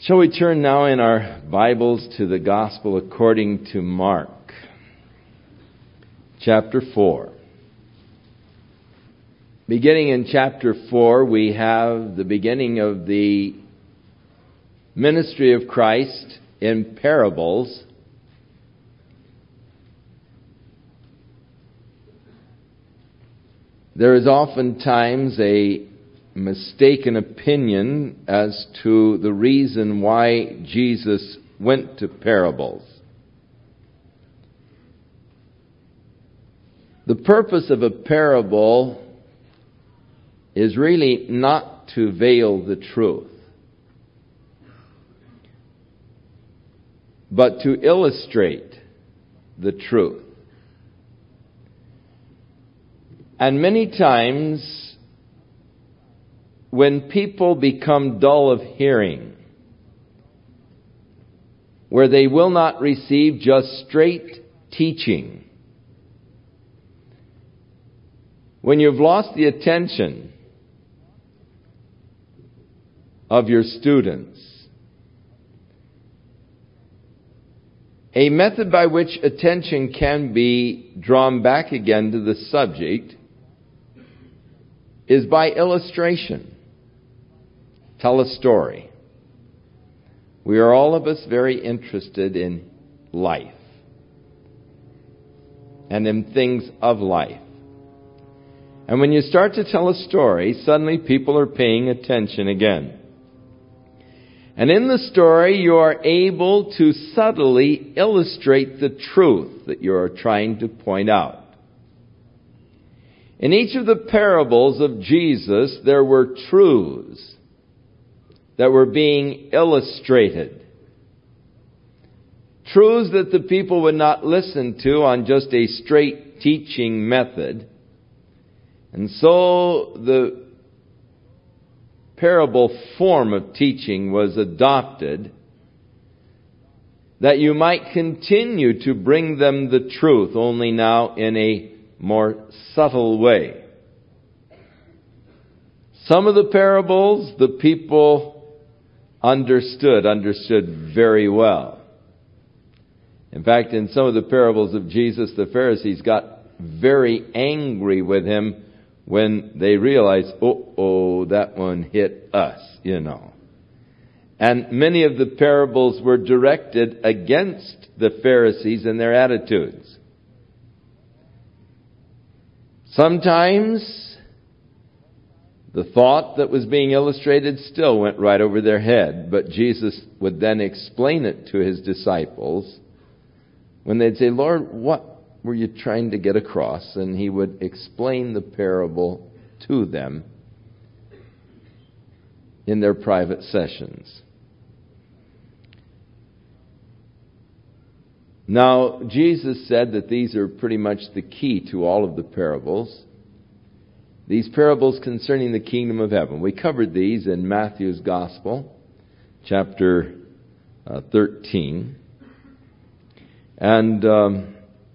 Shall we turn now in our Bibles to the Gospel according to Mark, chapter 4. Beginning in chapter 4, we have the beginning of the ministry of Christ in parables. There is oftentimes a mistaken opinion as to the reason why Jesus went to parables. The purpose of a parable is really not to veil the truth, but to illustrate the truth. And many times, when people become dull of hearing, where they will not receive just straight teaching, when you've lost the attention of your students, a method by which attention can be drawn back again to the subject is by illustration. Tell a story. We are all of us very interested in life and in things of life. And when you start to tell a story, suddenly people are paying attention again. And in the story, you are able to subtly illustrate the truth that you are trying to point out. In each of the parables of Jesus, there were truths that were being illustrated. Truths that the people would not listen to on just a straight teaching method. And so the parable form of teaching was adopted, that you might continue to bring them the truth, only now in a more subtle way. Some of the parables the people understood very well. In fact, in some of the parables of Jesus, the Pharisees got very angry with him when they realized, that one hit us, And many of the parables were directed against the Pharisees and their attitudes. Sometimes the thought that was being illustrated still went right over their head, but Jesus would then explain it to his disciples when they'd say, "Lord, what were you trying to get across?" And he would explain the parable to them in their private sessions. Now, Jesus said that these are pretty much the key to all of the parables. These parables concerning the kingdom of heaven. We covered these in Matthew's Gospel, chapter 13. And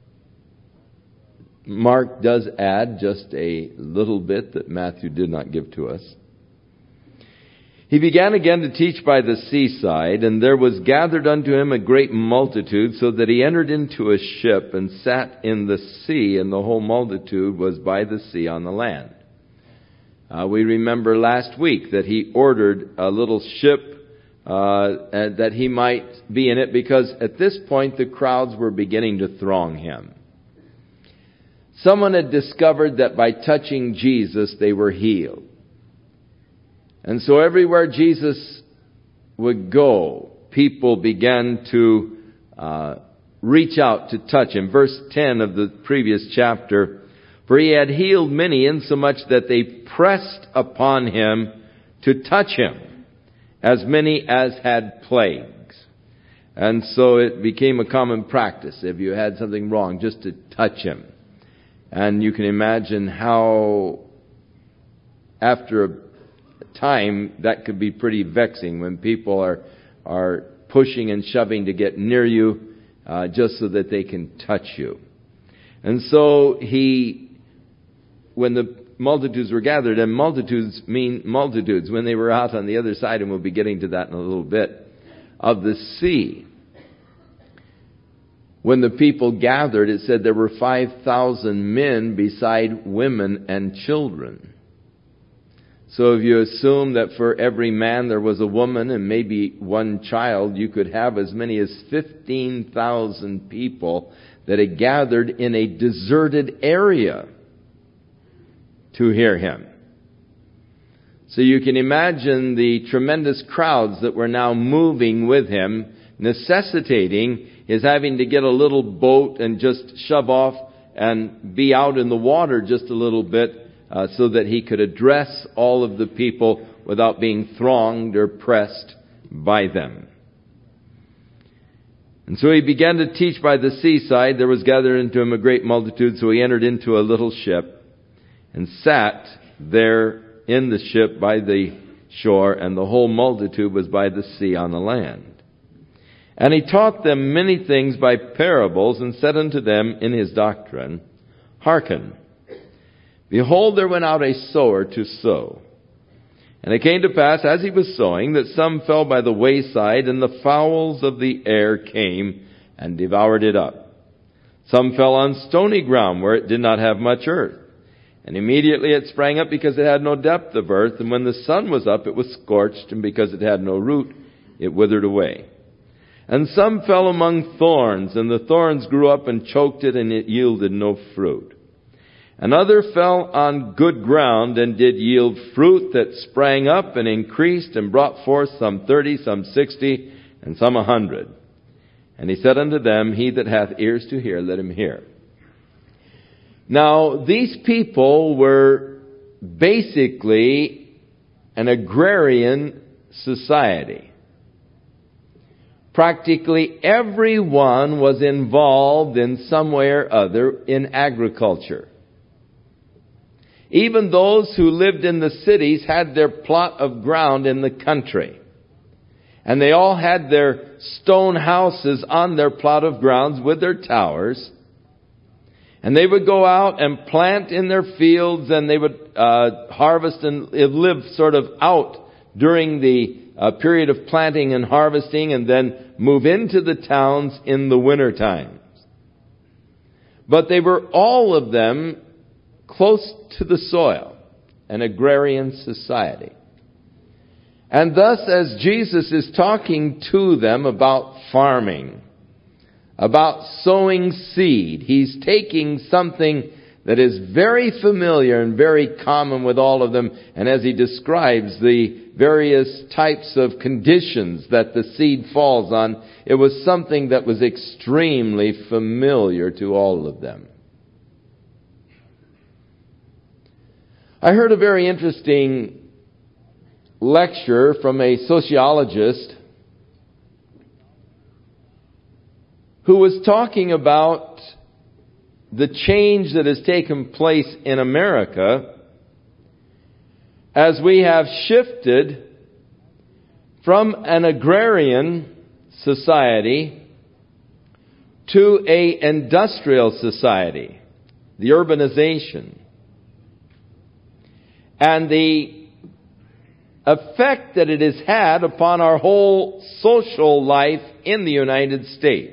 Mark does add just a little bit that Matthew did not give to us. He began again to teach by the seaside, and there was gathered unto him a great multitude, so that he entered into a ship and sat in the sea, and the whole multitude was by the sea on the land. We remember last week that he ordered a little ship that he might be in it, because at this point the crowds were beginning to throng him. Someone had discovered that by touching Jesus they were healed. And so everywhere Jesus would go, people began to reach out to touch him. Verse 10 of the previous chapter, "For he had healed many, insomuch that they pressed upon him to touch him, as many as had plagues." And so it became a common practice, if you had something wrong, just to touch him. And you can imagine how, after a time, that could be pretty vexing when people are pushing and shoving to get near you just so that they can touch you. And so when the multitudes were gathered, and multitudes mean multitudes, when they were out on the other side, and we'll be getting to that in a little bit, of the sea. When the people gathered, it said there were 5,000 men beside women and children. So if you assume that for every man there was a woman and maybe one child, you could have as many as 15,000 people that had gathered in a deserted area to hear him. So you can imagine the tremendous crowds that were now moving with him, necessitating his having to get a little boat and just shove off and be out in the water just a little bit so that he could address all of the people without being thronged or pressed by them. And so he began to teach by the seaside. There was gathered unto him a great multitude, so he entered into a little ship and sat there in the ship by the shore, and the whole multitude was by the sea on the land. And he taught them many things by parables, and said unto them in his doctrine, Hearken, behold, there went out a sower to sow. And it came to pass, as he was sowing, that some fell by the wayside, and the fowls of the air came and devoured it up. Some fell on stony ground, where it did not have much earth. And immediately it sprang up, because it had no depth of earth. And when the sun was up, it was scorched, and because it had no root, it withered away. And some fell among thorns, and the thorns grew up and choked it, and it yielded no fruit. And other fell on good ground, and did yield fruit that sprang up and increased, and brought forth some 30, some 60, and some 100. And he said unto them, He that hath ears to hear, let him hear. Now, these people were basically an agrarian society. Practically everyone was involved in some way or other in agriculture. Even those who lived in the cities had their plot of ground in the country. And they all had their stone houses on their plot of grounds with their towers. And they would go out and plant in their fields, and they would harvest and live sort of out during the period of planting and harvesting, and then move into the towns in the winter times. But they were all of them close to the soil, an agrarian society. And thus, as Jesus is talking to them about farming, about sowing seed, he's taking something that is very familiar and very common with all of them, and as he describes the various types of conditions that the seed falls on, it was something that was extremely familiar to all of them. I heard a very interesting lecture from a sociologist who was talking about the change that has taken place in America as we have shifted from an agrarian society to an industrial society, the urbanization, and the effect that it has had upon our whole social life in the United States,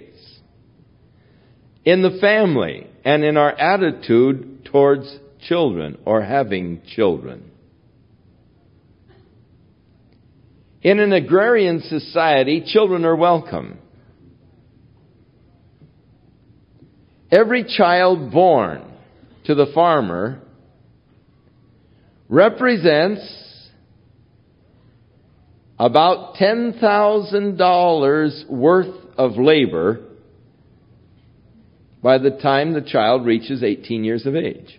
in the family, and in our attitude towards children or having children. In an agrarian society, children are welcome. Every child born to the farmer represents about $10,000 worth of labor by the time the child reaches 18 years of age.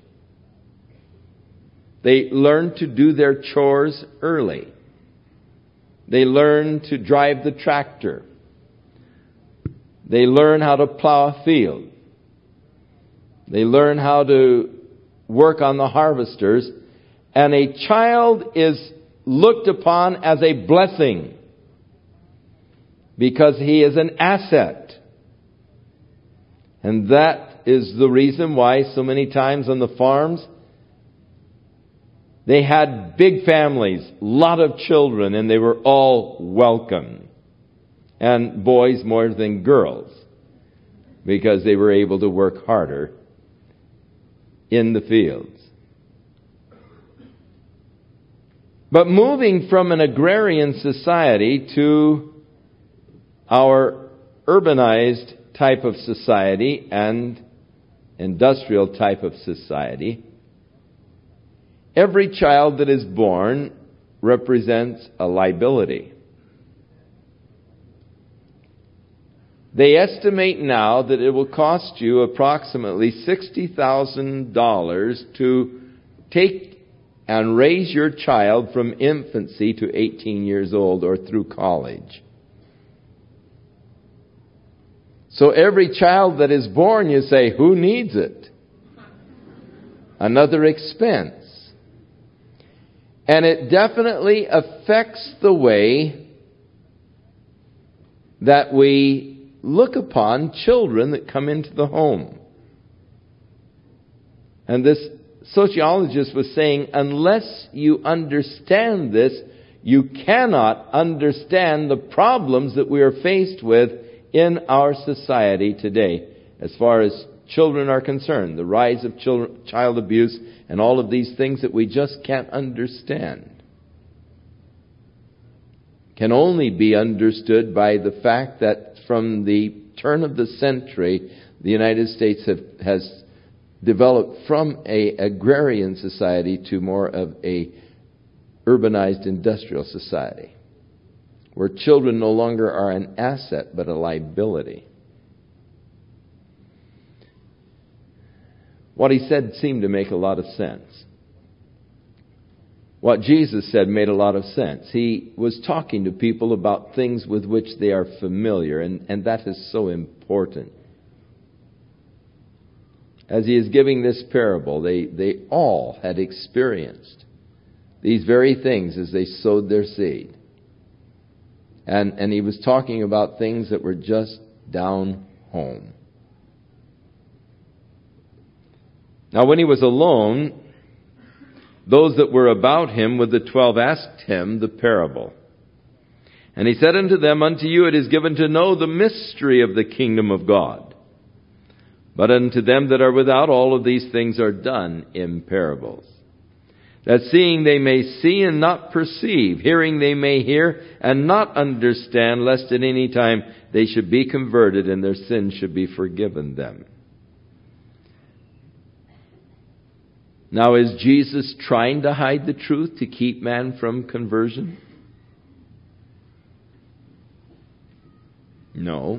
They learn to do their chores early. They learn to drive the tractor. They learn how to plow a field. They learn how to work on the harvesters. And a child is looked upon as a blessing because he is an asset. And that is the reason why so many times on the farms they had big families, a lot of children, and they were all welcome. and boys more than girls, because they were able to work harder in the fields. But moving from an agrarian society to our urbanized type of society and industrial type of society, every child that is born represents a liability. They estimate now that it will cost you approximately $60,000 to take and raise your child from infancy to 18 years old or through college. So every child that is born, you say, who needs it? Another expense. And it definitely affects the way that we look upon children that come into the home. And this sociologist was saying, unless you understand this, you cannot understand the problems that we are faced with in our society today, as far as children are concerned, the rise of child abuse and all of these things that we just can't understand. Can only be understood by the fact that from the turn of the century, the United States has developed from an agrarian society to more of a urbanized industrial society, where children no longer are an asset but a liability. What he said seemed to make a lot of sense. What Jesus said made a lot of sense. He was talking to people about things with which they are familiar, and that is so important. As he is giving this parable, they all had experienced these very things as they sowed their seed. And he was talking about things that were just down home. Now, when he was alone, those that were about him with the 12 asked him the parable. And he said unto them, unto you it is given to know the mystery of the kingdom of God. But unto them that are without, all of these things are done in parables, that seeing they may see and not perceive, hearing they may hear and not understand, lest at any time they should be converted and their sins should be forgiven them. Now, is Jesus trying to hide the truth to keep man from conversion? No.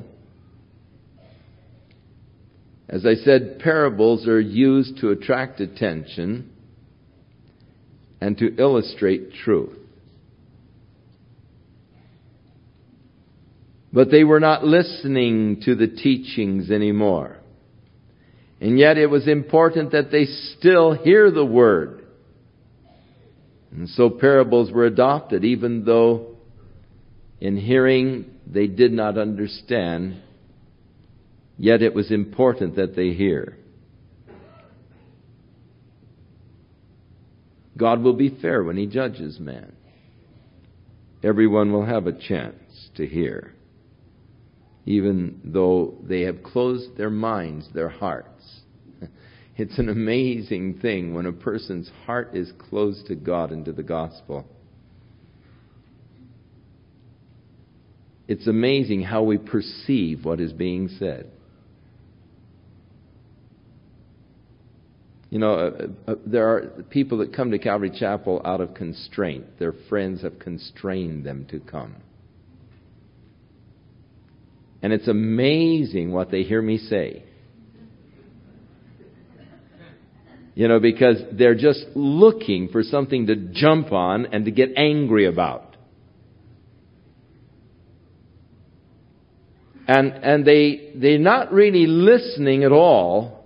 As I said, parables are used to attract attention and to illustrate truth. But they were not listening to the teachings anymore. And yet it was important that they still hear the Word. And so parables were adopted, even though in hearing they did not understand. Yet it was important that they hear. God will be fair when He judges man. Everyone will have a chance to hear, even though they have closed their minds, their hearts. It's an amazing thing when a person's heart is closed to God and to the gospel. It's amazing how we perceive what is being said. You know, there are people that come to Calvary Chapel out of constraint. Their friends have constrained them to come. And it's amazing what they hear me say. You know, because they're just looking for something to jump on and to get angry about. And they're not really listening at all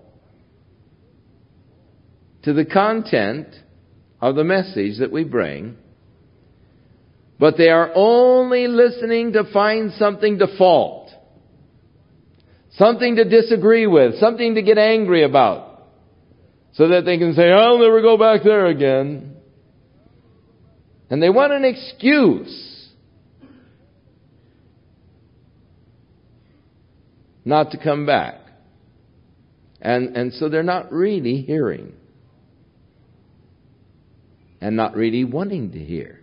to the content of the message that we bring, but they are only listening to find something to fault, something to disagree with, something to get angry about, so that they can say, I'll never go back there again. And they want an excuse. not to come back. And so they're not really hearing. And not really wanting to hear.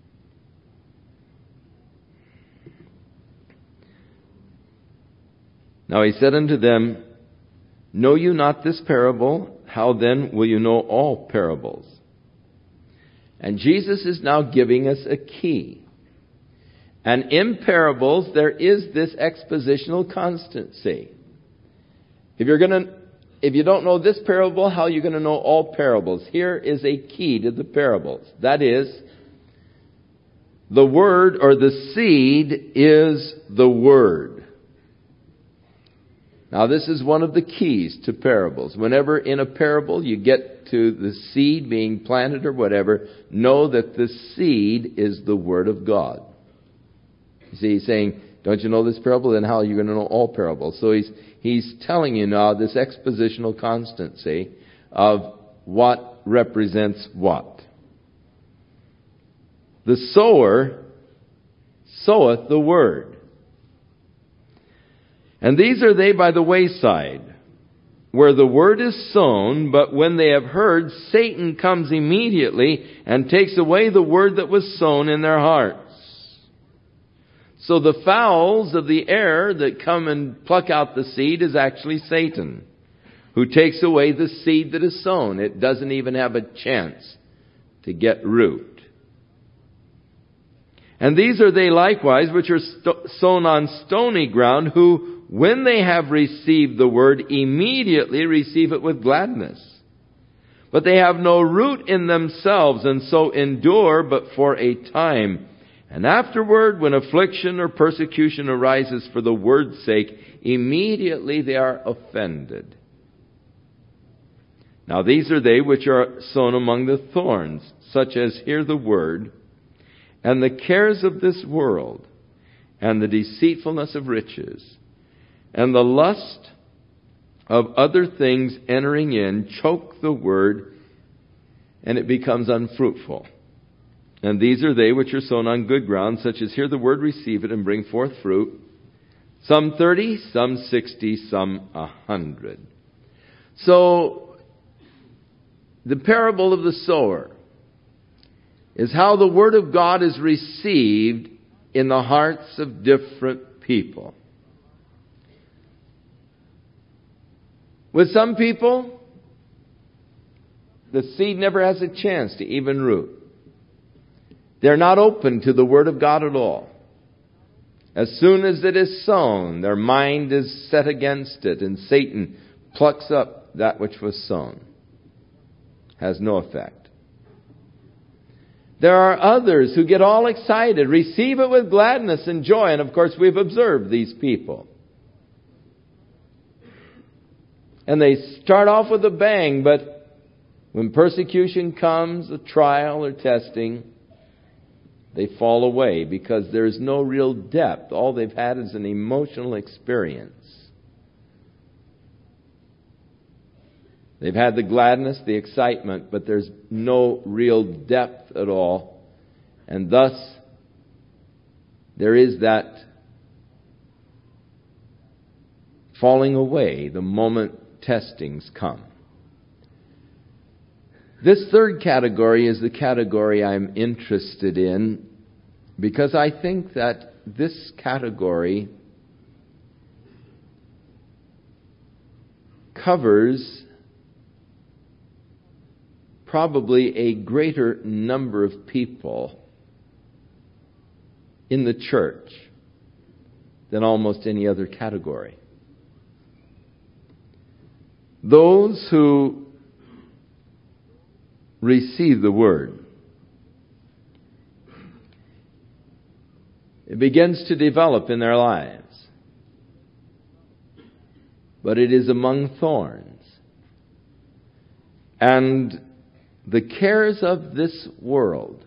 Now he said unto them, Know you not this parable? How then will you know all parables? And Jesus is now giving us a key. And in parables, there is this expositional constancy. If you don't know this parable, how are you going to know all parables? Here is a key to the parables. That is, the word or the seed is the word. Now this is one of the keys to parables. Whenever in a parable you get to the seed being planted or whatever, know that the seed is the word of God. You see, he's saying, don't you know this parable? Then how are you going to know all parables? So he's telling you now this expositional constancy of what represents what. The sower soweth the word. And these are they by the wayside, where the word is sown, but when they have heard, Satan comes immediately and takes away the word that was sown in their hearts. So the fowls of the air that come and pluck out the seed is actually Satan, who takes away the seed that is sown. It doesn't even have a chance to get root. And these are they likewise which are sown on stony ground, who, when they have received the word, immediately receive it with gladness. But they have no root in themselves, and so endure but for a time. And afterward, when affliction or persecution arises for the word's sake, immediately they are offended. Now these are they which are sown among the thorns, such as hear the word, and the cares of this world, and the deceitfulness of riches, and the lust of other things entering in, choke the word, and it becomes unfruitful. And these are they which are sown on good ground, such as hear the word, receive it, and bring forth fruit. Some 30, some 60, some 100. So, the parable of the sower is how the word of God is received in the hearts of different people. With some people, the seed never has a chance to even root. They're not open to the Word of God at all. As soon as it is sown, their mind is set against it, and Satan plucks up that which was sown. Has no effect. There are others who get all excited, receive it with gladness and joy, and of course we've observed these people. And they start off with a bang, but when persecution comes, a trial or testing, they fall away because there's no real depth. All they've had is an emotional experience. They've had the gladness, the excitement, but there's no real depth at all. And thus, there is that falling away the moment testings come. This third category is the category I'm interested in because I think that this category covers probably a greater number of people in the church than almost any other category. Those who receive the Word. It begins to develop in their lives. But it is among thorns. And the cares of this world,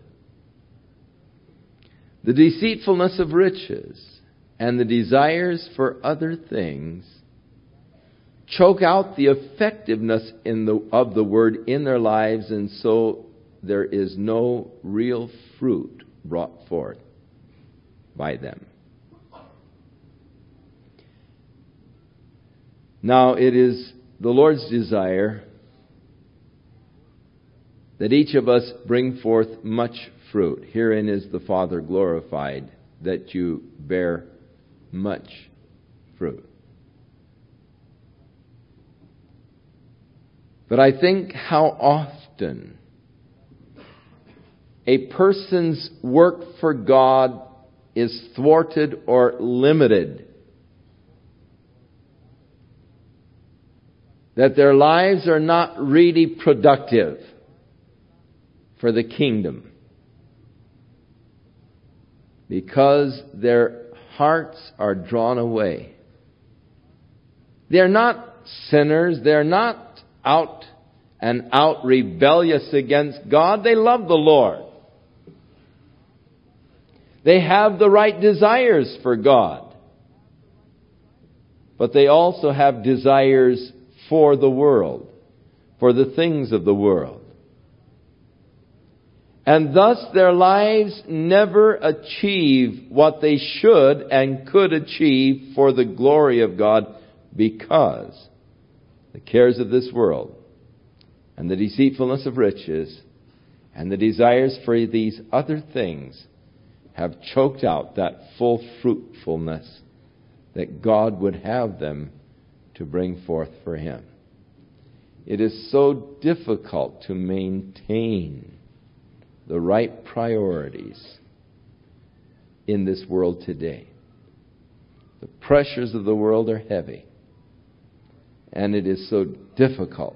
the deceitfulness of riches, and the desires for other things choke out the effectiveness of the Word in their lives, and so there is no real fruit brought forth by them. Now it is the Lord's desire that each of us bring forth much fruit. Herein is the Father glorified, that you bear much fruit. But I think how often a person's work for God is thwarted or limited, that their lives are not really productive for the kingdom, because their hearts are drawn away. They're not sinners. They're not out and out rebellious against God. They love the Lord. They have the right desires for God. But they also have desires for the world, for the things of the world. And thus their lives never achieve what they should and could achieve for the glory of God, because the cares of this world and the deceitfulness of riches and the desires for these other things have choked out that full fruitfulness that God would have them to bring forth for Him. It is so difficult to maintain the right priorities in this world today. The pressures of the world are heavy, and it is so difficult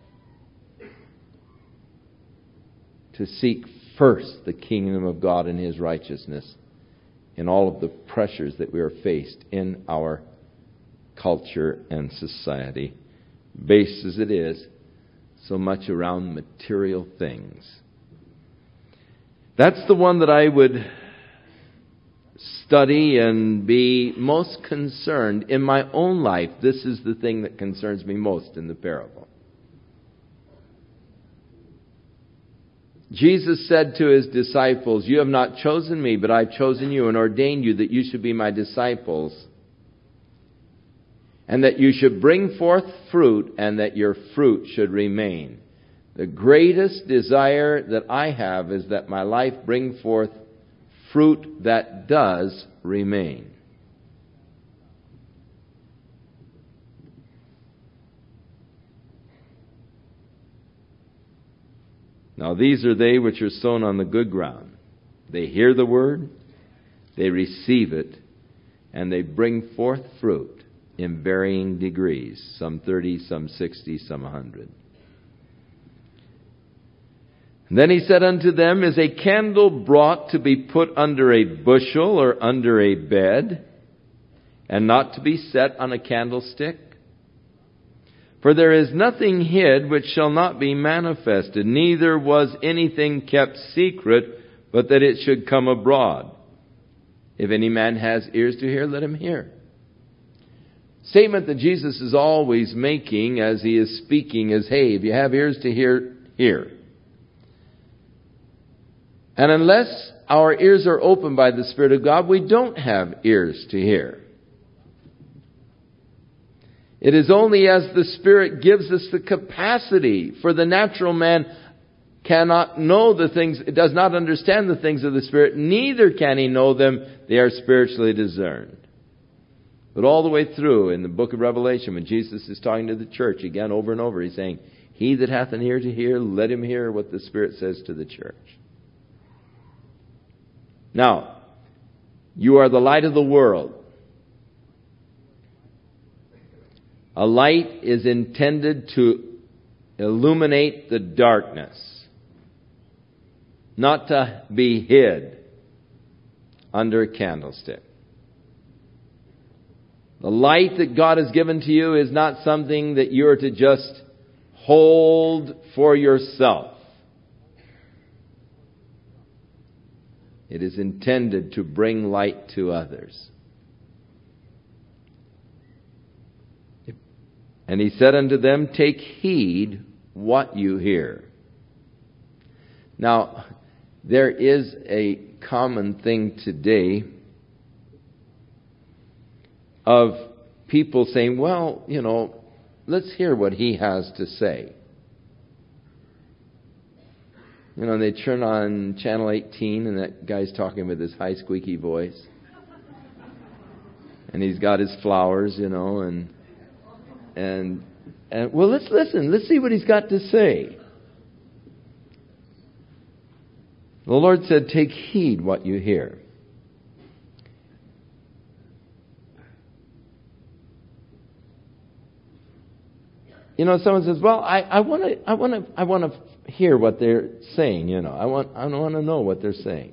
to seek first the kingdom of God and His righteousness in all of the pressures that we are faced in our culture and society, based as it is so much around material things. That's the one that I would study and be most concerned in my own life. This is the thing that concerns me most in the parable. Jesus said to His disciples, "You have not chosen me, but I've chosen you and ordained you that you should be my disciples, and that you should bring forth fruit, and that your fruit should remain." The greatest desire that I have is that my life bring forth fruit that does remain. Now these are they which are sown on the good ground. They hear the word, they receive it, and they bring forth fruit in varying degrees, some 30, some 60, some 100. And then He said unto them, "Is a candle brought to be put under a bushel or under a bed, and not to be set on a candlestick? For there is nothing hid which shall not be manifested, neither was anything kept secret, but that it should come abroad. If any man has ears to hear, let him hear." Statement that Jesus is always making as He is speaking is, hey, if you have ears to hear, hear. And unless our ears are opened by the Spirit of God, we don't have ears to hear. It is only as the Spirit gives us the capacity, for the natural man cannot know the things, does not understand the things of the Spirit, neither can he know them. They are spiritually discerned. But all the way through in the book of Revelation, when Jesus is talking to the church again over and over, He's saying, "He that hath an ear to hear, let him hear what the Spirit says to the church." Now, you are the light of the world. A light is intended to illuminate the darkness, not to be hid under a candlestick. The light that God has given to you is not something that you are to just hold for yourself. It is intended to bring light to others. And He said unto them, "Take heed what you hear." Now, there is a common thing today of people saying, well, let's hear what he has to say. They turn on Channel 18 and that guy's talking with his high squeaky voice. And he's got his flowers, and well, let's listen. Let's see what he's got to say. The Lord said, take heed what you hear. Someone says, well, I want to hear what they're saying, I want to know what they're saying.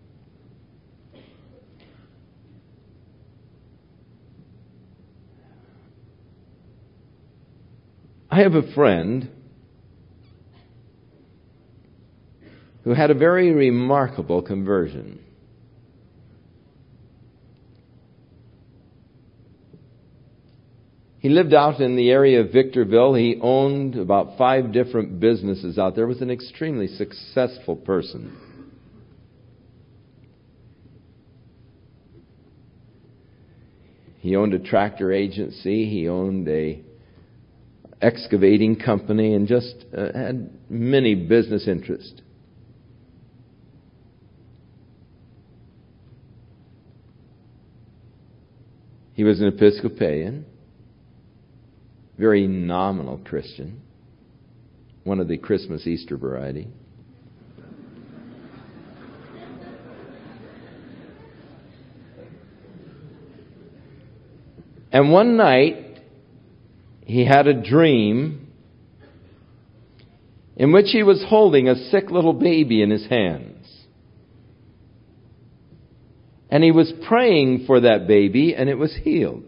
I have a friend who had a very remarkable conversion. He lived out in the area of Victorville. He owned about 5 different businesses out there. He was an extremely successful person. He owned a tractor agency. He owned a excavating company and just had many business interests. He was an Episcopalian, very nominal Christian, one of the Christmas Easter variety. And one night, he had a dream in which he was holding a sick little baby in his hands. And he was praying for that baby, and it was healed.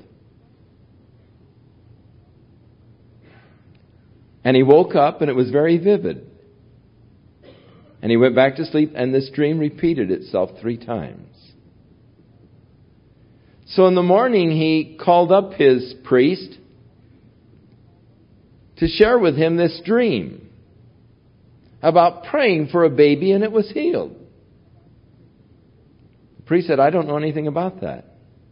And he woke up, and it was very vivid. And he went back to sleep, and this dream repeated itself 3 times. So in the morning, he called up his priest to share with him this dream about praying for a baby, and it was healed. The priest said, I don't know anything about that.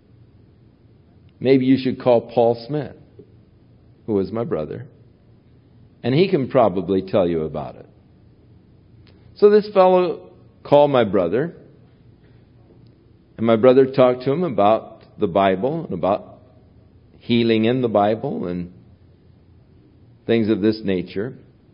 Maybe you should call Paul Smith, who was my brother, and he can probably tell you about it. So this fellow called my brother, and my brother talked to him about the Bible and about healing in the Bible and things of this nature.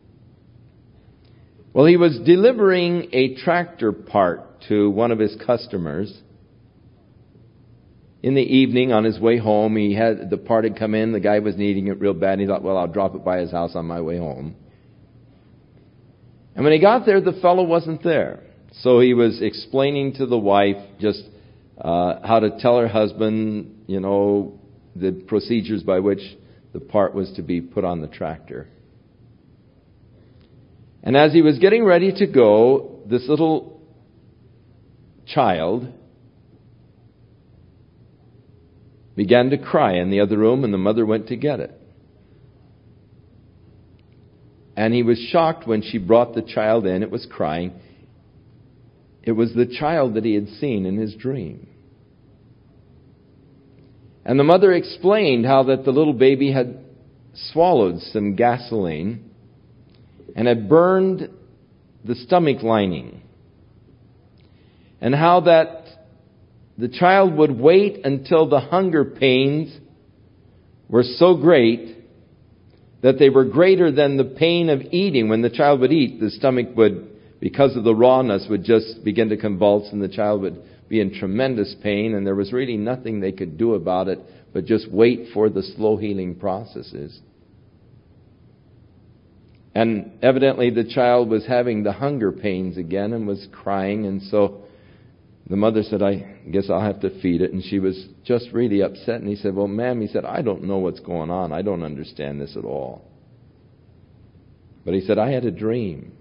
Well, he was delivering a tractor part to one of his customers. In the evening, on his way home, the part had come in. The guy was needing it real bad. He thought, well, I'll drop it by his house on my way home. And when he got there, the fellow wasn't there. So he was explaining to the wife just how to tell her husband, the procedures by which the part was to be put on the tractor. And as he was getting ready to go, this little child began to cry in the other room, and the mother went to get it. And he was shocked when she brought the child in. It was crying. It was the child that he had seen in his dream. And the mother explained how that the little baby had swallowed some gasoline and had burned the stomach lining. And how that the child would wait until the hunger pains were so great that they were greater than the pain of eating. When the child would eat, the stomach would, because of the rawness, would just begin to convulse, and the child would be in tremendous pain, and there was really nothing they could do about it but just wait for the slow healing processes. And evidently the child was having the hunger pains again and was crying, and so the mother said, I guess I'll have to feed it. And she was just really upset. And he said, well, ma'am, he said, I don't know what's going on. I don't understand this at all. But he said, I had a dream.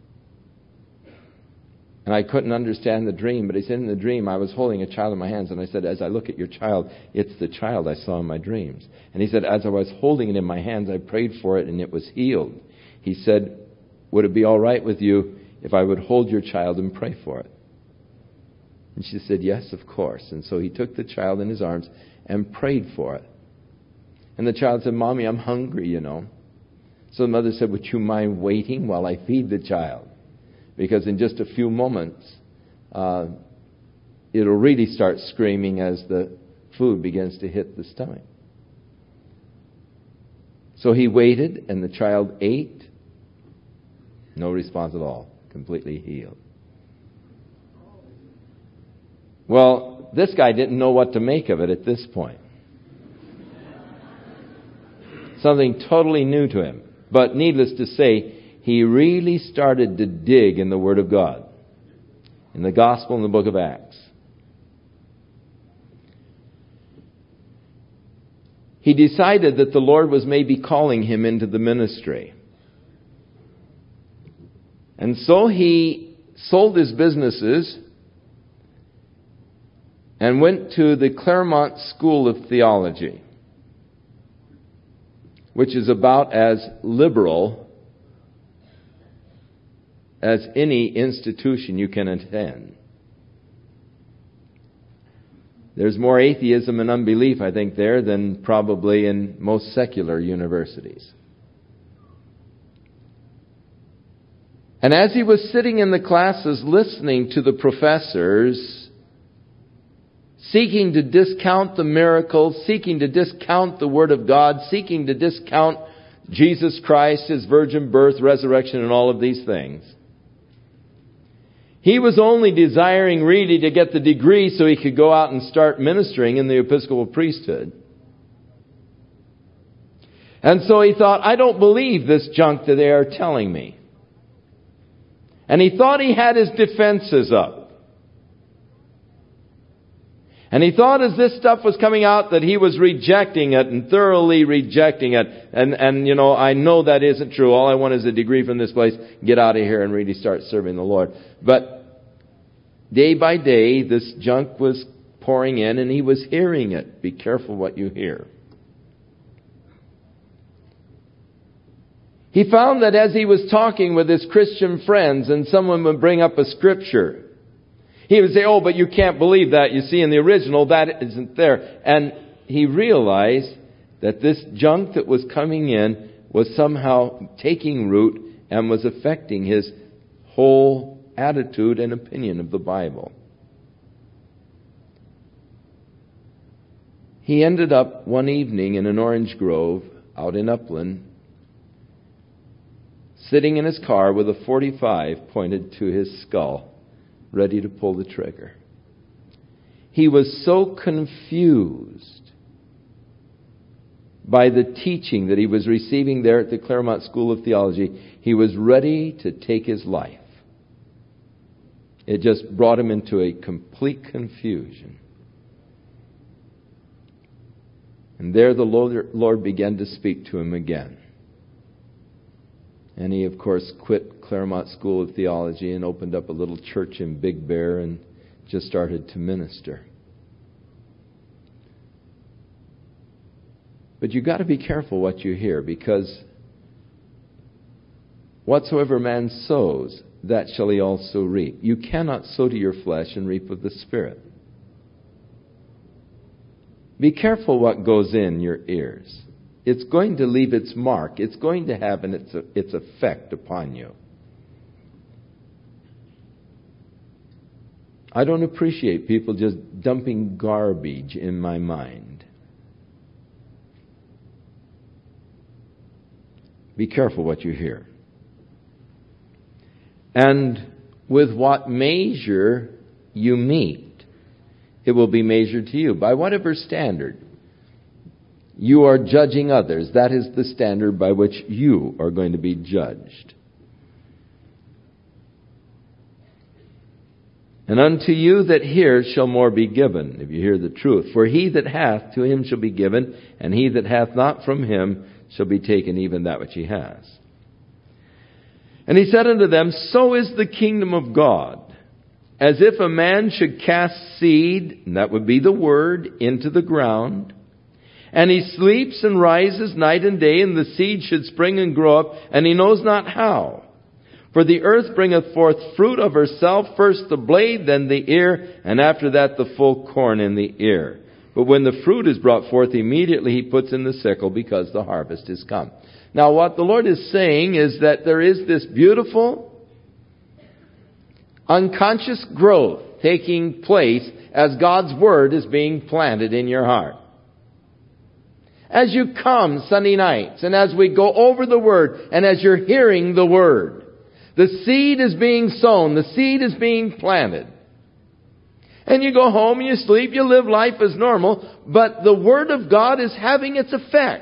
And I couldn't understand the dream. But he said, in the dream, I was holding a child in my hands. And I said, as I look at your child, it's the child I saw in my dreams. And he said, as I was holding it in my hands, I prayed for it and it was healed. He said, would it be all right with you if I would hold your child and pray for it? And she said, yes, of course. And so he took the child in his arms and prayed for it. And the child said, "Mommy, I'm hungry, So the mother said, "Would you mind waiting while I feed the child? Because in just a few moments, it'll really start screaming as the food begins to hit the stomach." So he waited, and the child ate. No response at all. Completely healed. Well, this guy didn't know what to make of it at this point. Something totally new to him. But needless to say, he really started to dig in the Word of God, in the Gospel and the book of Acts. He decided that the Lord was maybe calling him into the ministry. And so he sold his businesses and went to the Claremont School of Theology, which is about as liberal as any institution you can attend. There's more atheism and unbelief, I think, there than probably in most secular universities. And as he was sitting in the classes listening to the professors, seeking to discount the miracles, seeking to discount the Word of God, seeking to discount Jesus Christ, His virgin birth, resurrection, and all of these things, he was only desiring really to get the degree so he could go out and start ministering in the Episcopal priesthood. And so he thought, I don't believe this junk that they are telling me. And he thought he had his defenses up. And he thought as this stuff was coming out that he was rejecting it and thoroughly rejecting it. And I know that isn't true. All I want is a degree from this place. Get out of here and really start serving the Lord. But day by day, this junk was pouring in and he was hearing it. Be careful what you hear. He found that as he was talking with his Christian friends and someone would bring up a scripture, he would say, "Oh, but you can't believe that. You see, in the original, that isn't there." And he realized that this junk that was coming in was somehow taking root and was affecting his whole attitude and opinion of the Bible. He ended up one evening in an orange grove out in Upland, sitting in his car with a .45 pointed to his skull, ready to pull the trigger. He was so confused by the teaching that he was receiving there at the Claremont School of Theology, he was ready to take his life. It just brought him into a complete confusion. And there the Lord began to speak to him again. And he, of course, quit Claremont School of Theology and opened up a little church in Big Bear and just started to minister. But you've got to be careful what you hear, because whatsoever man sows, that shall he also reap. You cannot sow to your flesh and reap of the Spirit. Be careful what goes in your ears. It's going to leave its mark. It's going to have its effect upon you. I don't appreciate people just dumping garbage in my mind. Be careful what you hear. And with what measure you meet, it will be measured to you. By whatever standard you are judging others, that is the standard by which you are going to be judged. And unto you that hear shall more be given, if you hear the truth. For he that hath, to him shall be given, and he that hath not from him shall be taken even that which he has. And he said unto them, So is the kingdom of God, as if a man should cast seed, and that would be the word, into the ground, and he sleeps and rises night and day, and the seed should spring and grow up, and he knows not how. For the earth bringeth forth fruit of herself, first the blade, then the ear, and after that the full corn in the ear. But when the fruit is brought forth, immediately he puts in the sickle, because the harvest is come. Now what the Lord is saying is that there is this beautiful, unconscious growth taking place as God's Word is being planted in your heart. As you come Sunday nights, and as we go over the Word, and as you're hearing the Word, the seed is being sown, the seed is being planted. And you go home and you sleep, you live life as normal, but the Word of God is having its effect.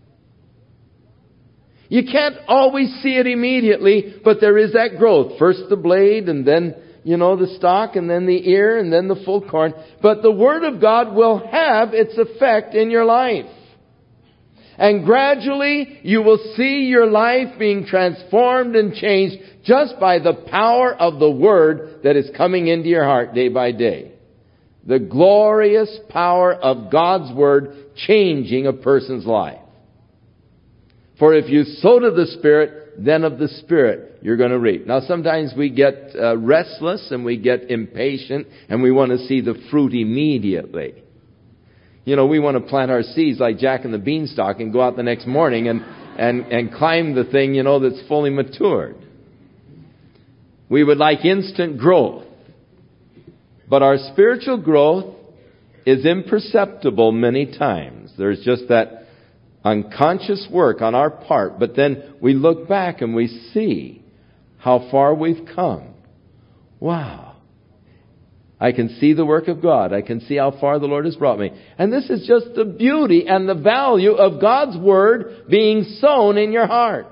You can't always see it immediately, but there is that growth. First the blade, and then, the stalk, and then the ear, and then the full corn. But the Word of God will have its effect in your life. And gradually you will see your life being transformed and changed just by the power of the Word that is coming into your heart day by day. The glorious power of God's Word changing a person's life. For if you sow to the Spirit, then of the Spirit you're going to reap. Now sometimes we get restless and we get impatient and we want to see the fruit immediately. We want to plant our seeds like Jack and the Beanstalk and go out the next morning and climb the thing, that's fully matured. We would like instant growth. But our spiritual growth is imperceptible many times. There's just that unconscious work on our part, but then we look back and we see how far we've come. Wow. I can see the work of God. I can see how far the Lord has brought me. And this is just the beauty and the value of God's Word being sown in your hearts.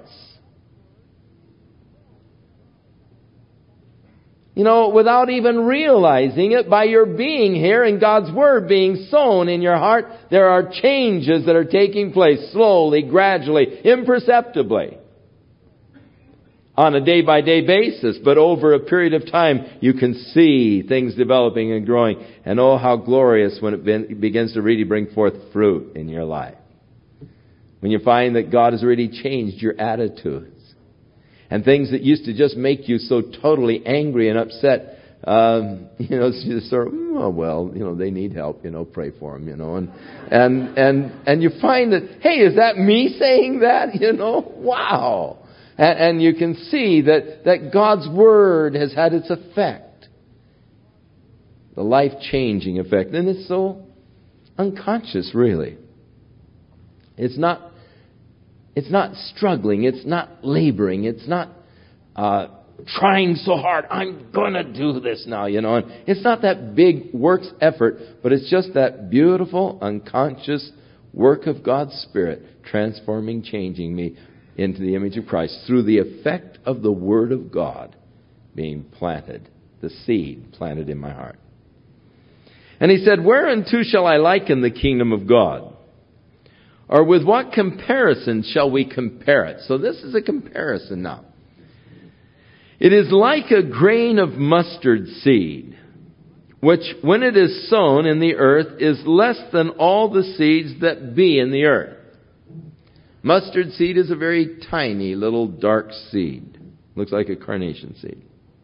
Without even realizing it, by your being here and God's Word being sown in your heart, there are changes that are taking place slowly, gradually, imperceptibly. On a day-by-day basis, but over a period of time, you can see things developing and growing. And oh, how glorious when it begins to really bring forth fruit in your life. When you find that God has really changed your attitudes. And things that used to just make you so totally angry and upset, you just sort of, they need help, pray for them, and you find that, hey, is that me saying that? Wow. And you can see that God's Word has had its effect. The life-changing effect. And it's so unconscious, really. It's not struggling. It's not laboring. It's not trying so hard. I'm going to do this now, And it's not that big works effort, but it's just that beautiful, unconscious work of God's Spirit transforming, changing me into the image of Christ through the effect of the Word of God being planted, the seed planted in my heart. And he said, whereunto shall I liken the kingdom of God? Or with what comparison shall we compare it? So this is a comparison now. It is like a grain of mustard seed, which when it is sown in the earth is less than all the seeds that be in the earth. Mustard seed is a very tiny little dark seed. Looks like a carnation seed.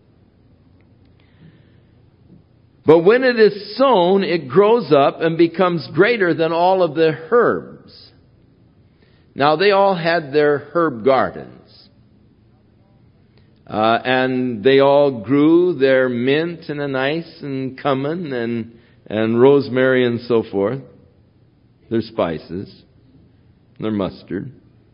But when it is sown, it grows up and becomes greater than all of the herbs. Now, they all had their herb gardens. And they all grew their mint and anise and cumin and rosemary and so forth. Their spices. Their mustard.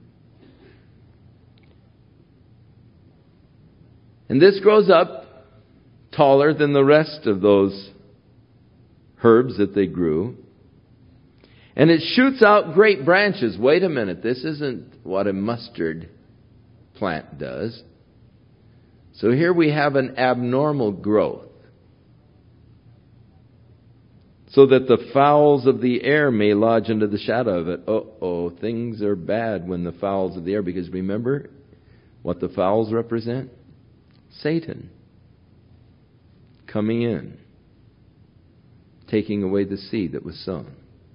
And this grows up taller than the rest of those herbs that they grew. And it shoots out great branches. Wait a minute, this isn't what a mustard plant does. So here we have an abnormal growth. So that the fowls of the air may lodge under the shadow of it. Things are bad when the fowls of the air, because remember what the fowls represent? Satan. Coming in. Taking away the seed that was sown.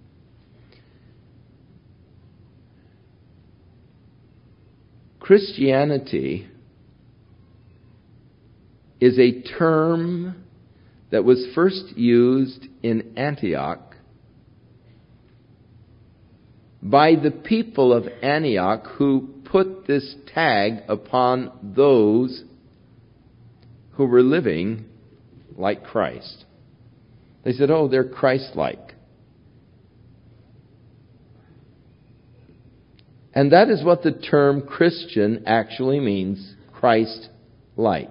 Christianity is a term that was first used in Antioch by the people of Antioch who put this tag upon those who were living like Christ. They said, oh, they're Christ-like. And that is what the term Christian actually means, Christ-like.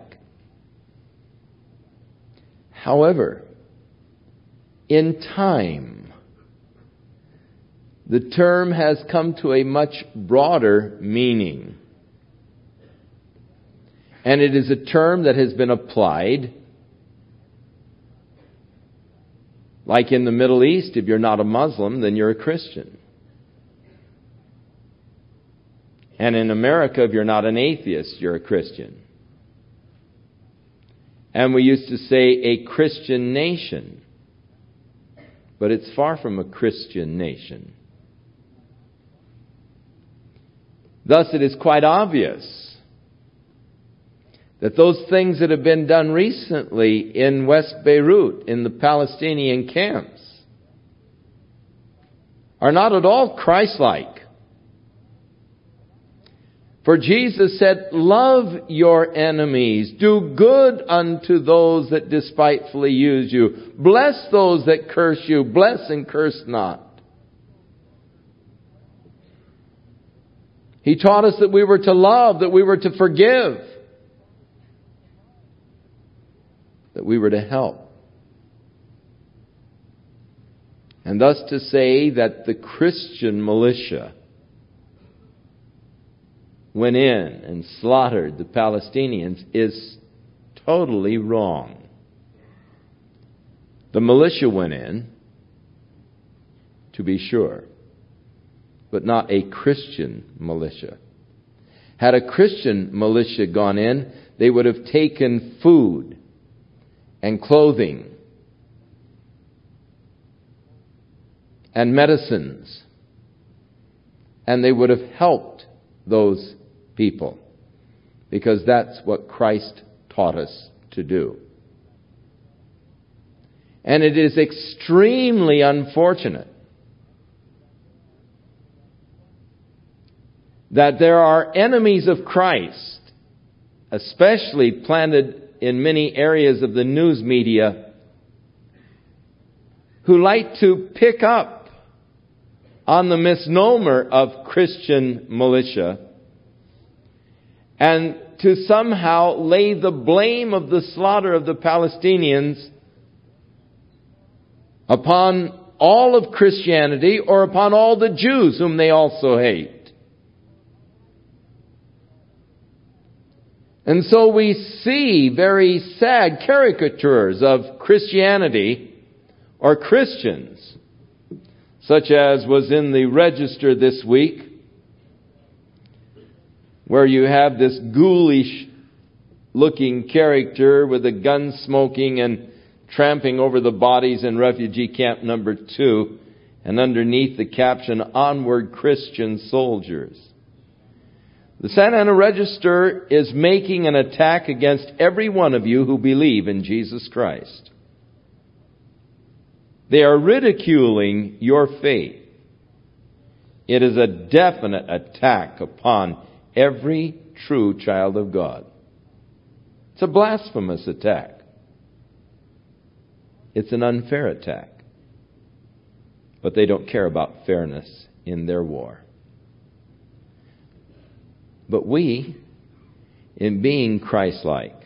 However, in time, the term has come to a much broader meaning. And it is a term that has been applied, like in the Middle East, if you're not a Muslim, then you're a Christian. And in America, if you're not an atheist, you're a Christian. And we used to say a Christian nation. But it's far from a Christian nation. Thus, it is quite obvious that those things that have been done recently in West Beirut, in the Palestinian camps, are not at all Christ-like. For Jesus said, love your enemies, do good unto those that despitefully use you, bless those that curse you, bless and curse not. He taught us that we were to love, that we were to forgive, that we were to help. And thus to say that the Christian militia went in and slaughtered the Palestinians is totally wrong. The militia went in, to be sure, but not a Christian militia. Had a Christian militia gone in, they would have taken food and clothing and medicines, and they would have helped those people, because that's what Christ taught us to do. And it is extremely unfortunate that there are enemies of Christ, especially planted in many areas of the news media, who like to pick up on the misnomer of Christian militia and to somehow lay the blame of the slaughter of the Palestinians upon all of Christianity or upon all the Jews whom they also hate. And so we see very sad caricatures of Christianity or Christians, such as was in the Register this week, where you have this ghoulish-looking character with a gun smoking and tramping over the bodies in refugee camp number 2, and underneath the caption, "Onward Christian Soldiers." The Santa Ana Register is making an attack against every one of you who believe in Jesus Christ. They are ridiculing your faith. It is a definite attack upon every true child of God. It's a blasphemous attack. It's an unfair attack. But they don't care about fairness in their war. But we, in being Christ-like,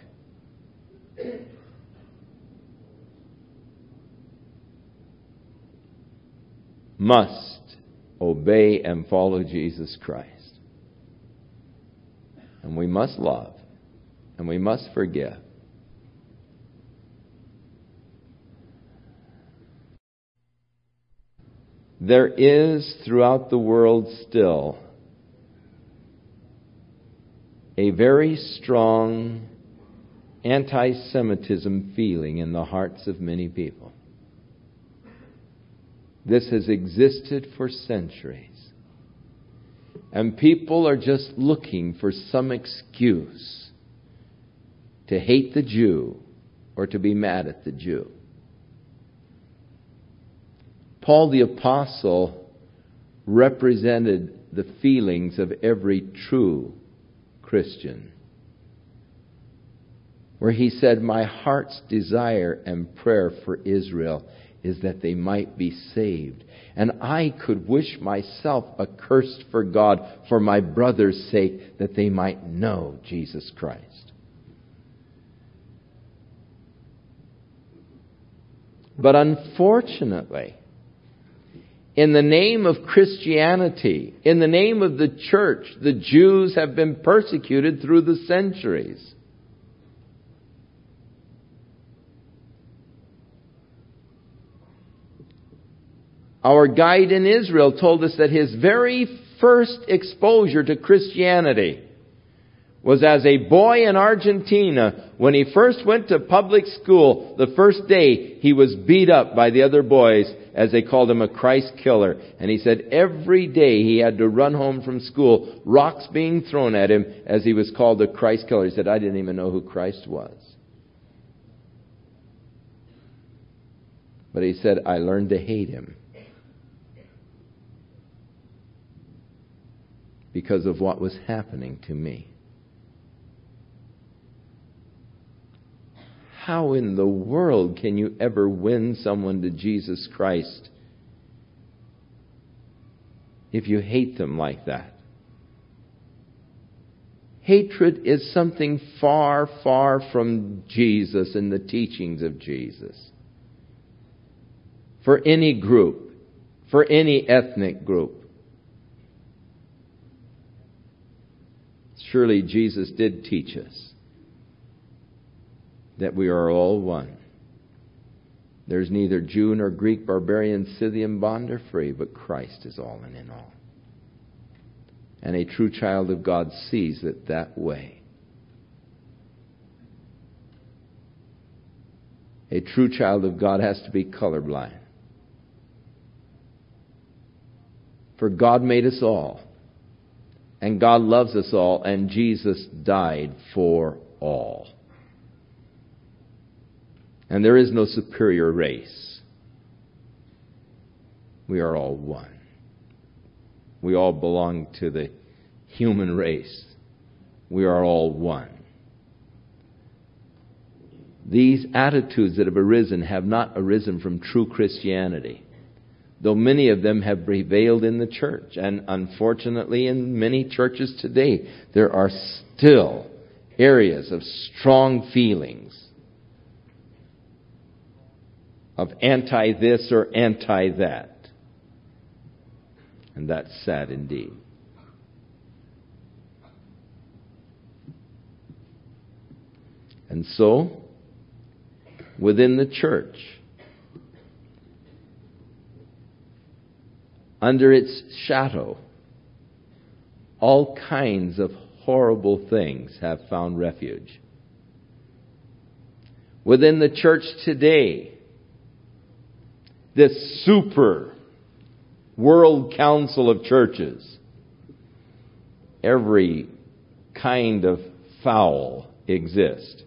must obey and follow Jesus Christ. And we must love, and we must forgive. There is throughout the world still a very strong anti-Semitism feeling in the hearts of many people. This has existed for centuries. And people are just looking for some excuse to hate the Jew or to be mad at the Jew. Paul the Apostle represented the feelings of every true Christian, where he said, "My heart's desire and prayer for Israel is that they might be saved. And I could wish myself accursed for God for my brother's sake, that they might know Jesus Christ." But unfortunately, in the name of Christianity, in the name of the church, the Jews have been persecuted through the centuries. Our guide in Israel told us that his very first exposure to Christianity was as a boy in Argentina. When he first went to public school, the first day he was beat up by the other boys as they called him a Christ killer. And he said every day he had to run home from school, rocks being thrown at him as he was called a Christ killer. He said, "I didn't even know who Christ was." But he said, "I learned to hate him because of what was happening to me." How in the world can you ever win someone to Jesus Christ if you hate them like that? Hatred is something far, far from Jesus and the teachings of Jesus. For any group, for any ethnic group. Surely Jesus did teach us that we are all one. There's neither Jew nor Greek, barbarian, Scythian, bond or free, but Christ is all and in all. And a true child of God sees it that way. A true child of God has to be colorblind. For God made us all. And God loves us all, and Jesus died for all. And there is no superior race. We are all one. We all belong to the human race. We are all one. These attitudes that have arisen have not arisen from true Christianity, though many of them have prevailed in the church. And unfortunately, in many churches today, there are still areas of strong feelings of anti-this or anti-that. And that's sad indeed. And so, within the church, under its shadow, all kinds of horrible things have found refuge. Within the church today, this super world council of churches, every kind of foul exists.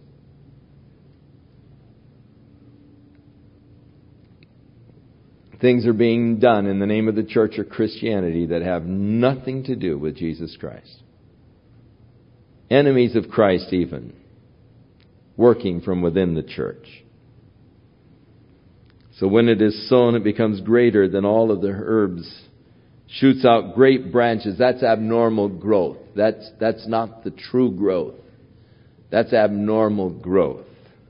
Things are being done in the name of the church or Christianity that have nothing to do with Jesus Christ. Enemies of Christ even, working from within the church. So when it is sown, it becomes greater than all of the herbs, shoots out great branches. That's abnormal growth. That's not the true growth. That's abnormal growth.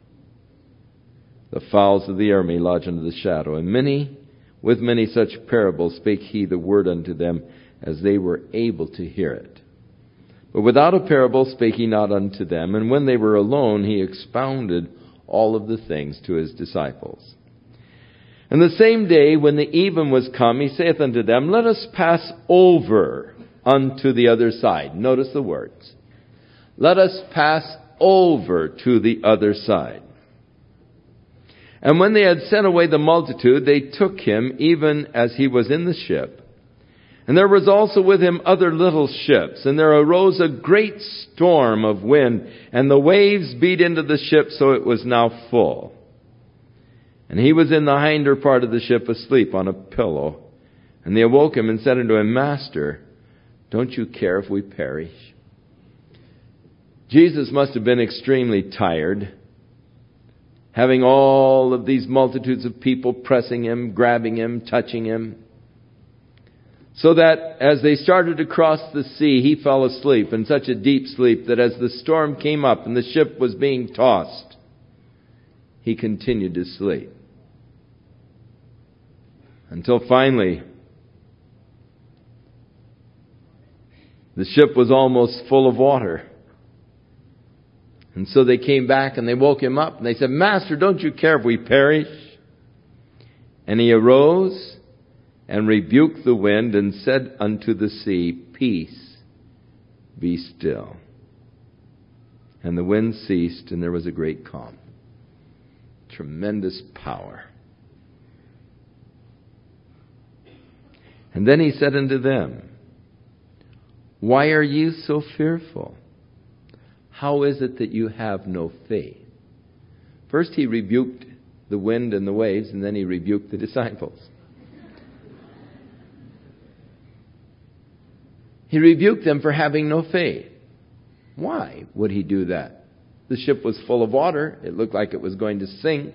The fowls of the air may lodge under the shadow, and with many such parables spake he the word unto them, as they were able to hear it. But without a parable spake he not unto them, and when they were alone, he expounded all of the things to his disciples. And the same day, when the even was come, he saith unto them, Let us pass over unto the other side. Notice the words. Let us pass over to the other side. And when they had sent away the multitude, they took him even as he was in the ship. And there was also with him other little ships. And there arose a great storm of wind, and the waves beat into the ship, so it was now full. And he was in the hinder part of the ship asleep on a pillow. And they awoke him and said unto him, Master, don't you care if we perish? Jesus must have been extremely tired, having all of these multitudes of people pressing him, grabbing him, touching him, so that as they started to cross the sea, he fell asleep in such a deep sleep that as the storm came up and the ship was being tossed, he continued to sleep. Until finally, the ship was almost full of water. And so they came back and they woke him up and they said, Master, don't you care if we perish? And he arose and rebuked the wind and said unto the sea, Peace, be still. And the wind ceased and there was a great calm. Tremendous power. And then he said unto them, Why are you so fearful? How is it that you have no faith? First he rebuked the wind and the waves, and then he rebuked the disciples. He rebuked them for having no faith. Why would he do that? The ship was full of water. It looked like it was going to sink.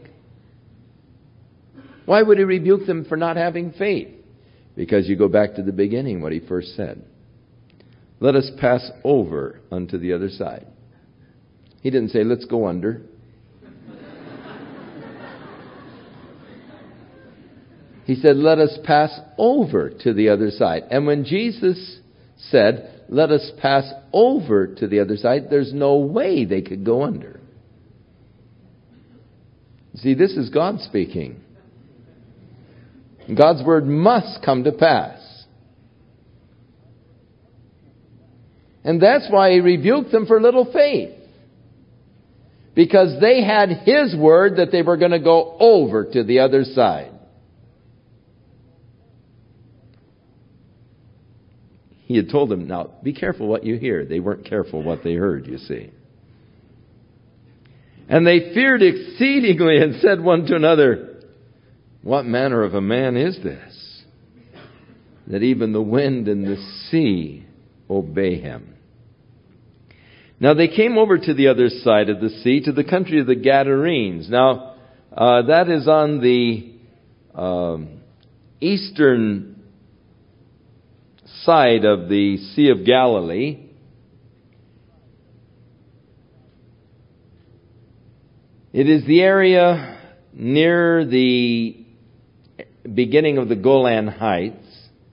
Why would he rebuke them for not having faith? Because you go back to the beginning, what he first said. Let us pass over unto the other side. He didn't say, let's go under. He said, let us pass over to the other side. And when Jesus said, let us pass over to the other side, there's no way they could go under. See, this is God speaking. God's word must come to pass. And that's why he rebuked them for little faith. Because they had his word that they were going to go over to the other side. He had told them, now, be careful what you hear. They weren't careful what they heard, you see. And they feared exceedingly and said one to another, What manner of a man is this, that even the wind and the sea obey him? Now they came over to the other side of the sea, to the country of the Gadarenes. Now, that is on the eastern side of the Sea of Galilee. It is the area near the beginning of the Golan Heights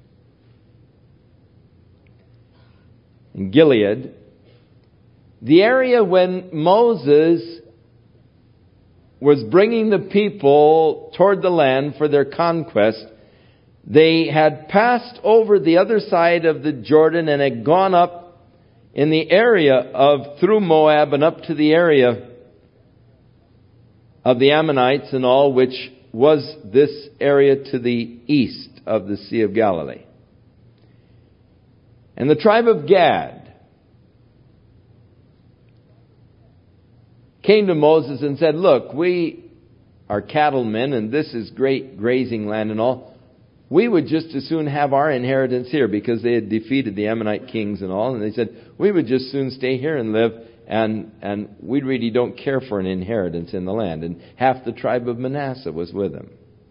in Gilead. The area when Moses was bringing the people toward the land for their conquest, they had passed over the other side of the Jordan and had gone up in the area of, through Moab and up to the area of the Ammonites and all, which was this area to the east of the Sea of Galilee. And the tribe of Gad came to Moses and said, look, we are cattlemen and this is great grazing land and all. We would just as soon have our inheritance here, because they had defeated the Ammonite kings and all. And they said, we would just soon stay here and live, and we really don't care for an inheritance in the land. And half the tribe of Manasseh was with them.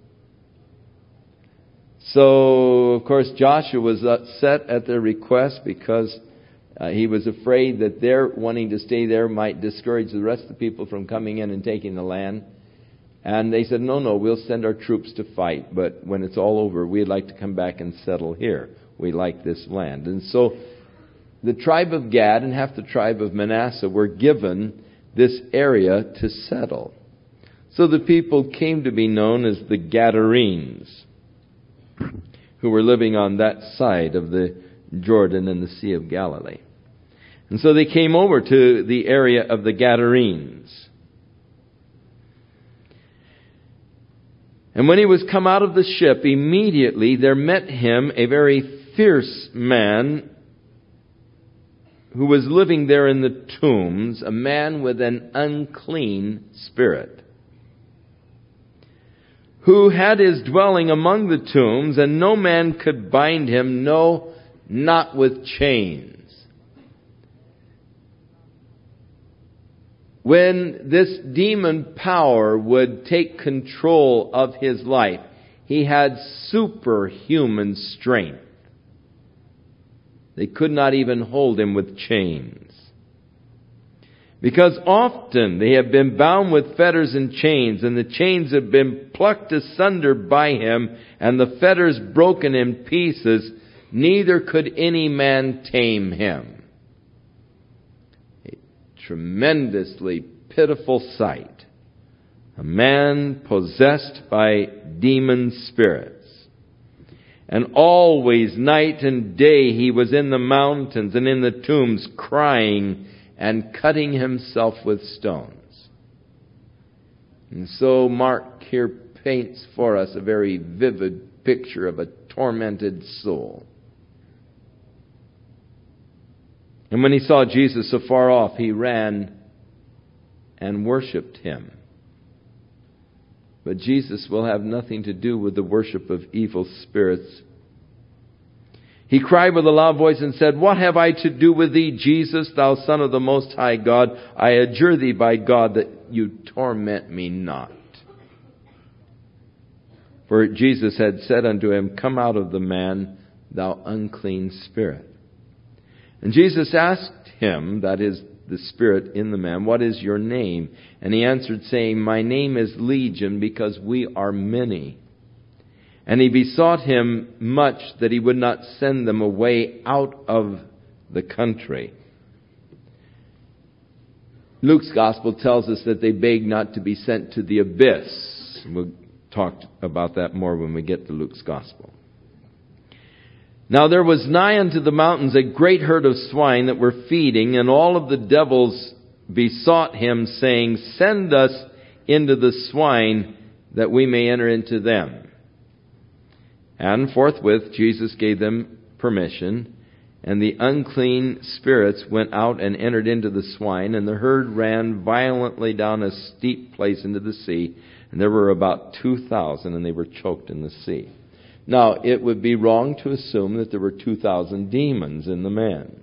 So, of course, Joshua was upset at their request, because he was afraid that their wanting to stay there might discourage the rest of the people from coming in and taking the land. And they said, no, we'll send our troops to fight, but when it's all over, we'd like to come back and settle here. We like this land. And so the tribe of Gad and half the tribe of Manasseh were given this area to settle. So the people came to be known as the Gadarenes, who were living on that side of the Jordan and the Sea of Galilee. And so they came over to the area of the Gadarenes. And when he was come out of the ship, immediately there met him a very fierce man who was living there in the tombs, a man with an unclean spirit, who had his dwelling among the tombs, and no man could bind him, no, not with chains. When this demon power would take control of his life, he had superhuman strength. They could not even hold him with chains. Because often they have been bound with fetters and chains, and the chains have been plucked asunder by him, and the fetters broken in pieces, neither could any man tame him. A tremendously pitiful sight. A man possessed by demon spirits. And always, night and day, he was in the mountains and in the tombs, crying and cutting himself with stones. And so Mark here paints for us a very vivid picture of a tormented soul. And when he saw Jesus so far off, he ran and worshipped him. But Jesus will have nothing to do with the worship of evil spirits. He cried with a loud voice and said, "What have I to do with thee, Jesus, thou Son of the Most High God? I adjure thee by God that you torment me not." For Jesus had said unto him, "Come out of the man, thou unclean spirit." And Jesus asked him, that is, the spirit in the man, "What is your name?" And he answered, saying, "My name is Legion, because we are many." And he besought him much that he would not send them away out of the country. Luke's gospel tells us that they begged not to be sent to the abyss. We'll talk about that more when we get to Luke's gospel. Now there was nigh unto the mountains a great herd of swine that were feeding, and all of the devils besought him, saying, "Send us into the swine, that we may enter into them." And forthwith Jesus gave them permission, and the unclean spirits went out and entered into the swine, and the herd ran violently down a steep place into the sea, and there were about 2,000, and they were choked in the sea. Now, it would be wrong to assume that there were 2,000 demons in the man.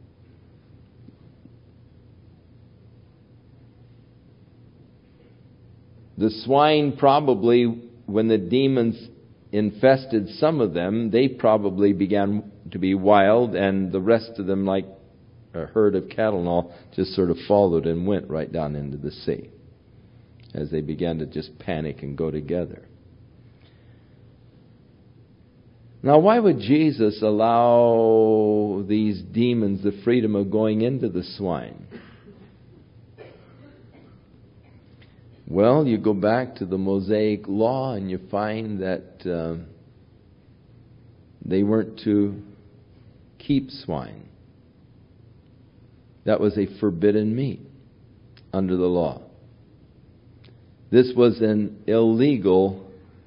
The swine probably, when the demons infested some of them, they probably began to be wild, and the rest of them, like a herd of cattle and all, just sort of followed and went right down into the sea as they began to just panic and go together. Now, why would Jesus allow these demons the freedom of going into the swine? Well, you go back to the Mosaic law and you find that they weren't to keep swine. That was a forbidden meat under the law. This was an illegal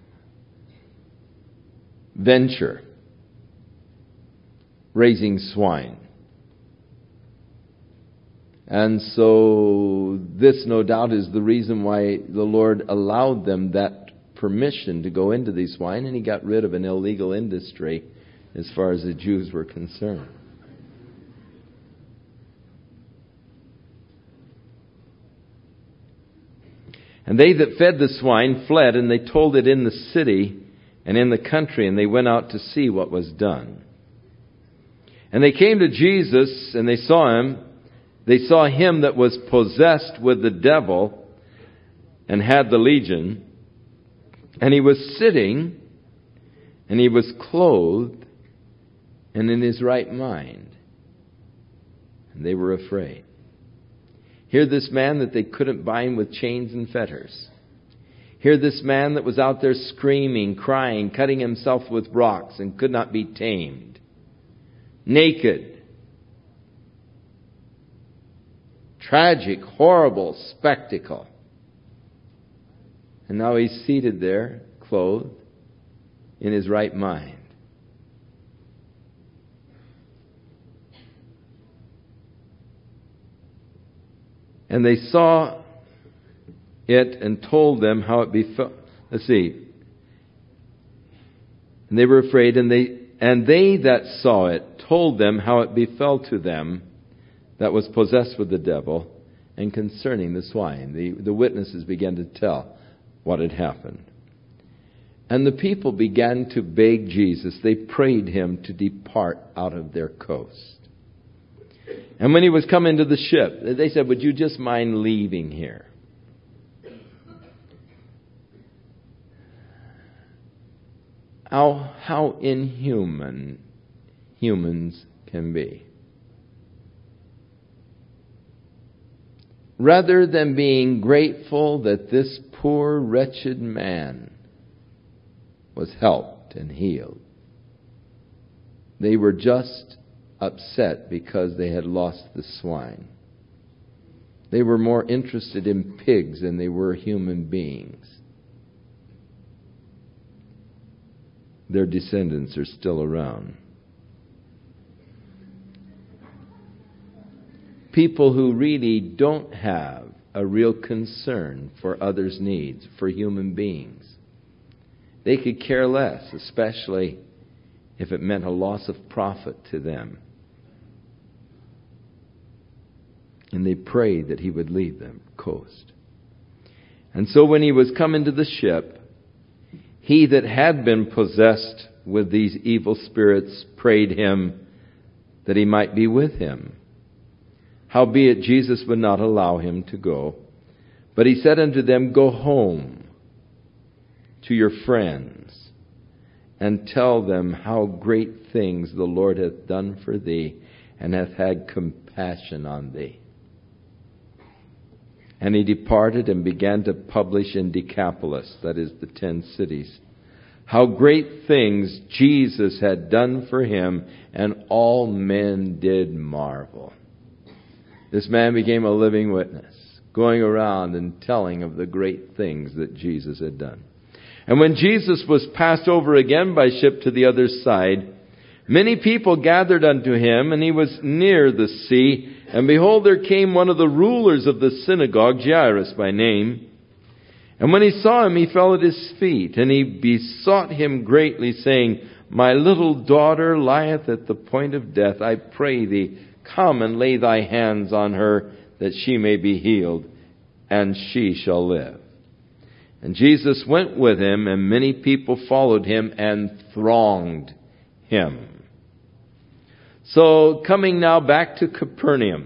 venture, raising swine. And so this, no doubt, is the reason why the Lord allowed them that permission to go into these swine, and He got rid of an illegal industry as far as the Jews were concerned. And they that fed the swine fled, and they told it in the city and in the country, and they went out to see what was done. And they came to Jesus, and they saw him. They saw him that was possessed with the devil and had the legion. And he was sitting, and he was clothed, and in his right mind. And they were afraid. Here this man that they couldn't bind with chains and fetters. Here this man that was out there screaming, crying, cutting himself with rocks and could not be tamed. Naked. Tragic, horrible spectacle. And now he's seated there, clothed, in his right mind. And they saw it and told them how it befell. Let's see. And they were afraid, and they that saw it told them how it befell to them that was possessed with the devil, and concerning the swine. The witnesses began to tell what had happened. And the people began to beg Jesus. They prayed him to depart out of their coast. And when he was come into the ship, they said, "Would you just mind leaving here?" How inhuman humans can be. Rather than being grateful that this poor, wretched man was helped and healed, they were just upset because they had lost the swine. They were more interested in pigs than they were human beings. Their descendants are still around. People who really don't have a real concern for others' needs, for human beings. They could care less, especially if it meant a loss of profit to them. And they prayed that he would leave them coast. And so when he was come into the ship, he that had been possessed with these evil spirits prayed him that he might be with him. Howbeit Jesus would not allow him to go. But he said unto them, "Go home to your friends, and tell them how great things the Lord hath done for thee, and hath had compassion on thee." And he departed and began to publish in Decapolis, that is the 10 cities, how great things Jesus had done for him, and all men did marvel. This man became a living witness, going around and telling of the great things that Jesus had done. And when Jesus was passed over again by ship to the other side, many people gathered unto him, and he was near the sea. And behold, there came one of the rulers of the synagogue, Jairus by name. And when he saw him, he fell at his feet, and he besought him greatly, saying, "My little daughter lieth at the point of death. I pray thee, come and lay thy hands on her, that she may be healed, and she shall live." And Jesus went with him, and many people followed him and thronged him. So, coming now back to Capernaum,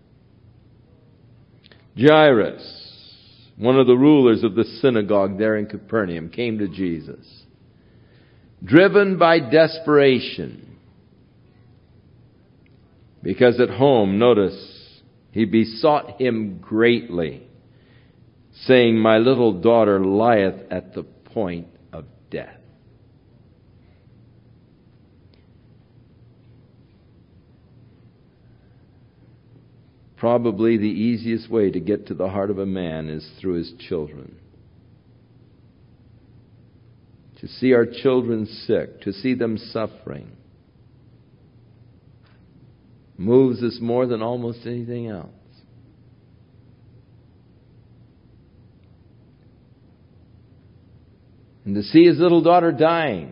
Jairus, one of the rulers of the synagogue there in Capernaum, came to Jesus, driven by desperation. Because at home, notice, he besought him greatly, saying, "My little daughter lieth at the point of death." Probably the easiest way to get to the heart of a man is through his children. To see our children sick, to see them suffering, moves us more than almost anything else. And to see his little daughter dying.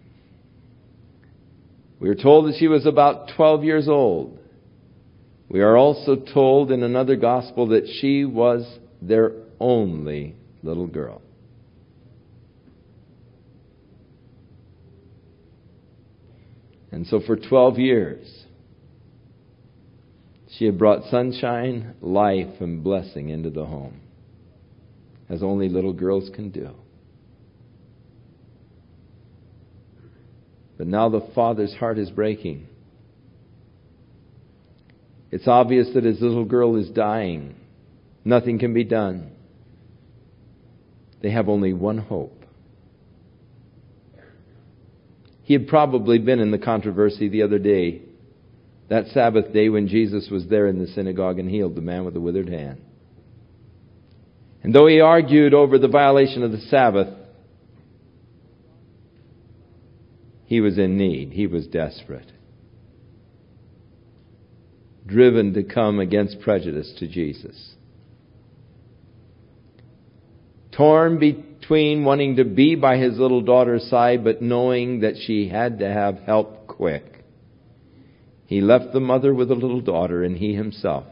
We are told that she was about 12 years old. We are also told in another gospel that she was their only little girl. And so for 12 years, she had brought sunshine, life, and blessing into the home, as only little girls can do. But now the father's heart is breaking. It's obvious that his little girl is dying. Nothing can be done. They have only one hope. He had probably been in the controversy the other day, that Sabbath day when Jesus was there in the synagogue and healed the man with the withered hand. And though he argued over the violation of the Sabbath, he was in need. He was desperate. Driven to come against prejudice to Jesus. Torn between wanting to be by his little daughter's side, but knowing that she had to have help quick. He left the mother with the little daughter, and he himself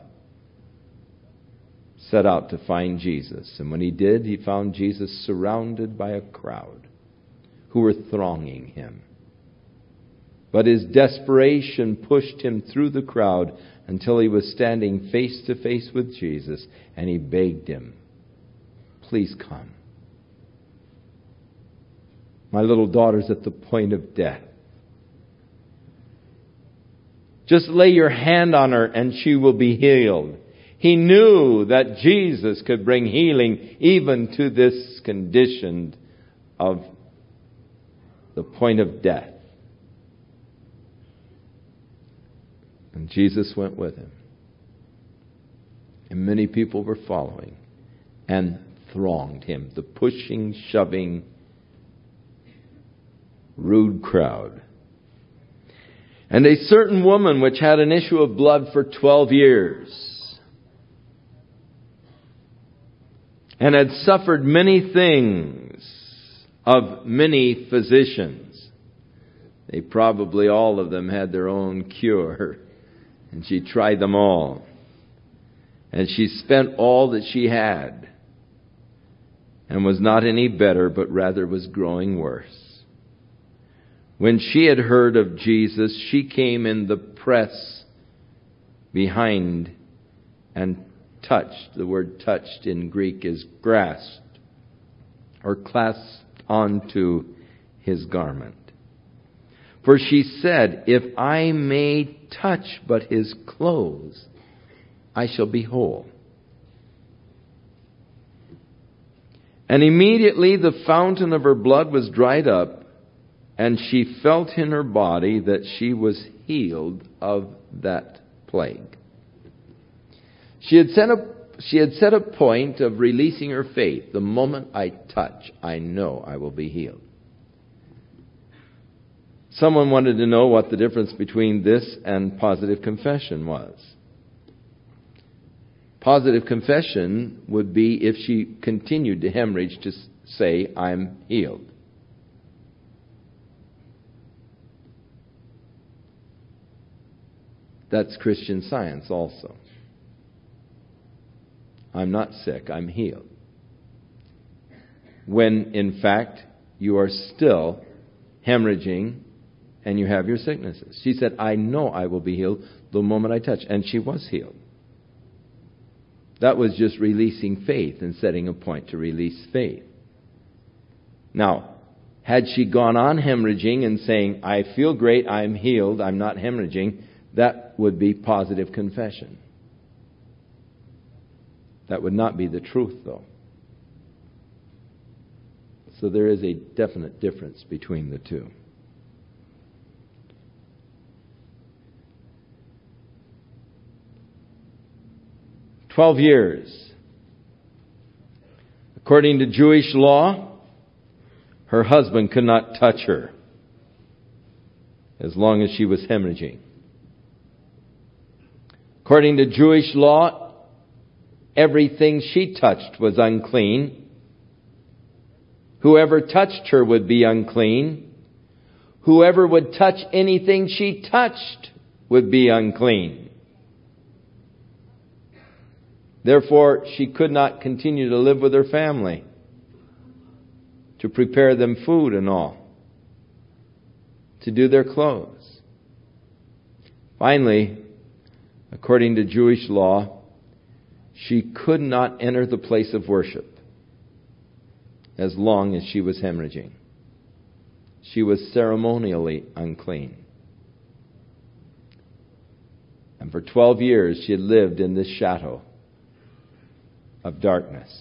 set out to find Jesus. And when he did, he found Jesus surrounded by a crowd who were thronging him. But his desperation pushed him through the crowd until he was standing face to face with Jesus, and he begged him, "Please come. My little daughter's at the point of death. Just lay your hand on her and she will be healed." He knew that Jesus could bring healing even to this condition of the point of death. And Jesus went with him. And many people were following and thronged him. The pushing, shoving, rude crowd. And a certain woman which had an issue of blood for 12 years and had suffered many things of many physicians. They probably all of them had their own cure. And she tried them all. And she spent all that she had and was not any better, but rather was growing worse. When she had heard of Jesus, she came in the press behind and touched. The word touched in Greek is grasped or clasped onto his garment. For she said, "If I may touch but his clothes, I shall be whole." And immediately the fountain of her blood was dried up, and she felt in her body that she was healed of that plague. She had set a point of releasing her faith. The moment I touch, I know I will be healed. Someone wanted to know what the difference between this and positive confession was. Positive confession would be if she continued to hemorrhage to say, "I'm healed." That's Christian Science also. I'm not sick, I'm healed. When, in fact, you are still hemorrhaging and you have your sicknesses. She said, "I know I will be healed the moment I touch." And she was healed. That was just releasing faith and setting a point to release faith. Now, had she gone on hemorrhaging and saying, "I feel great, I'm healed, I'm not hemorrhaging," that would be positive confession. That would not be the truth, though. So there is a definite difference between the two. "12 years. According to Jewish law, her husband could not touch her as long as she was hemorrhaging. According to Jewish law, everything she touched was unclean. Whoever touched her would be unclean. Whoever would touch anything she touched would be unclean. Therefore, she could not continue to live with her family, to prepare them food and all, to do their clothes. Finally, according to Jewish law, she could not enter the place of worship as long as she was hemorrhaging. She was ceremonially unclean. And for 12 years she had lived in this shadow of darkness.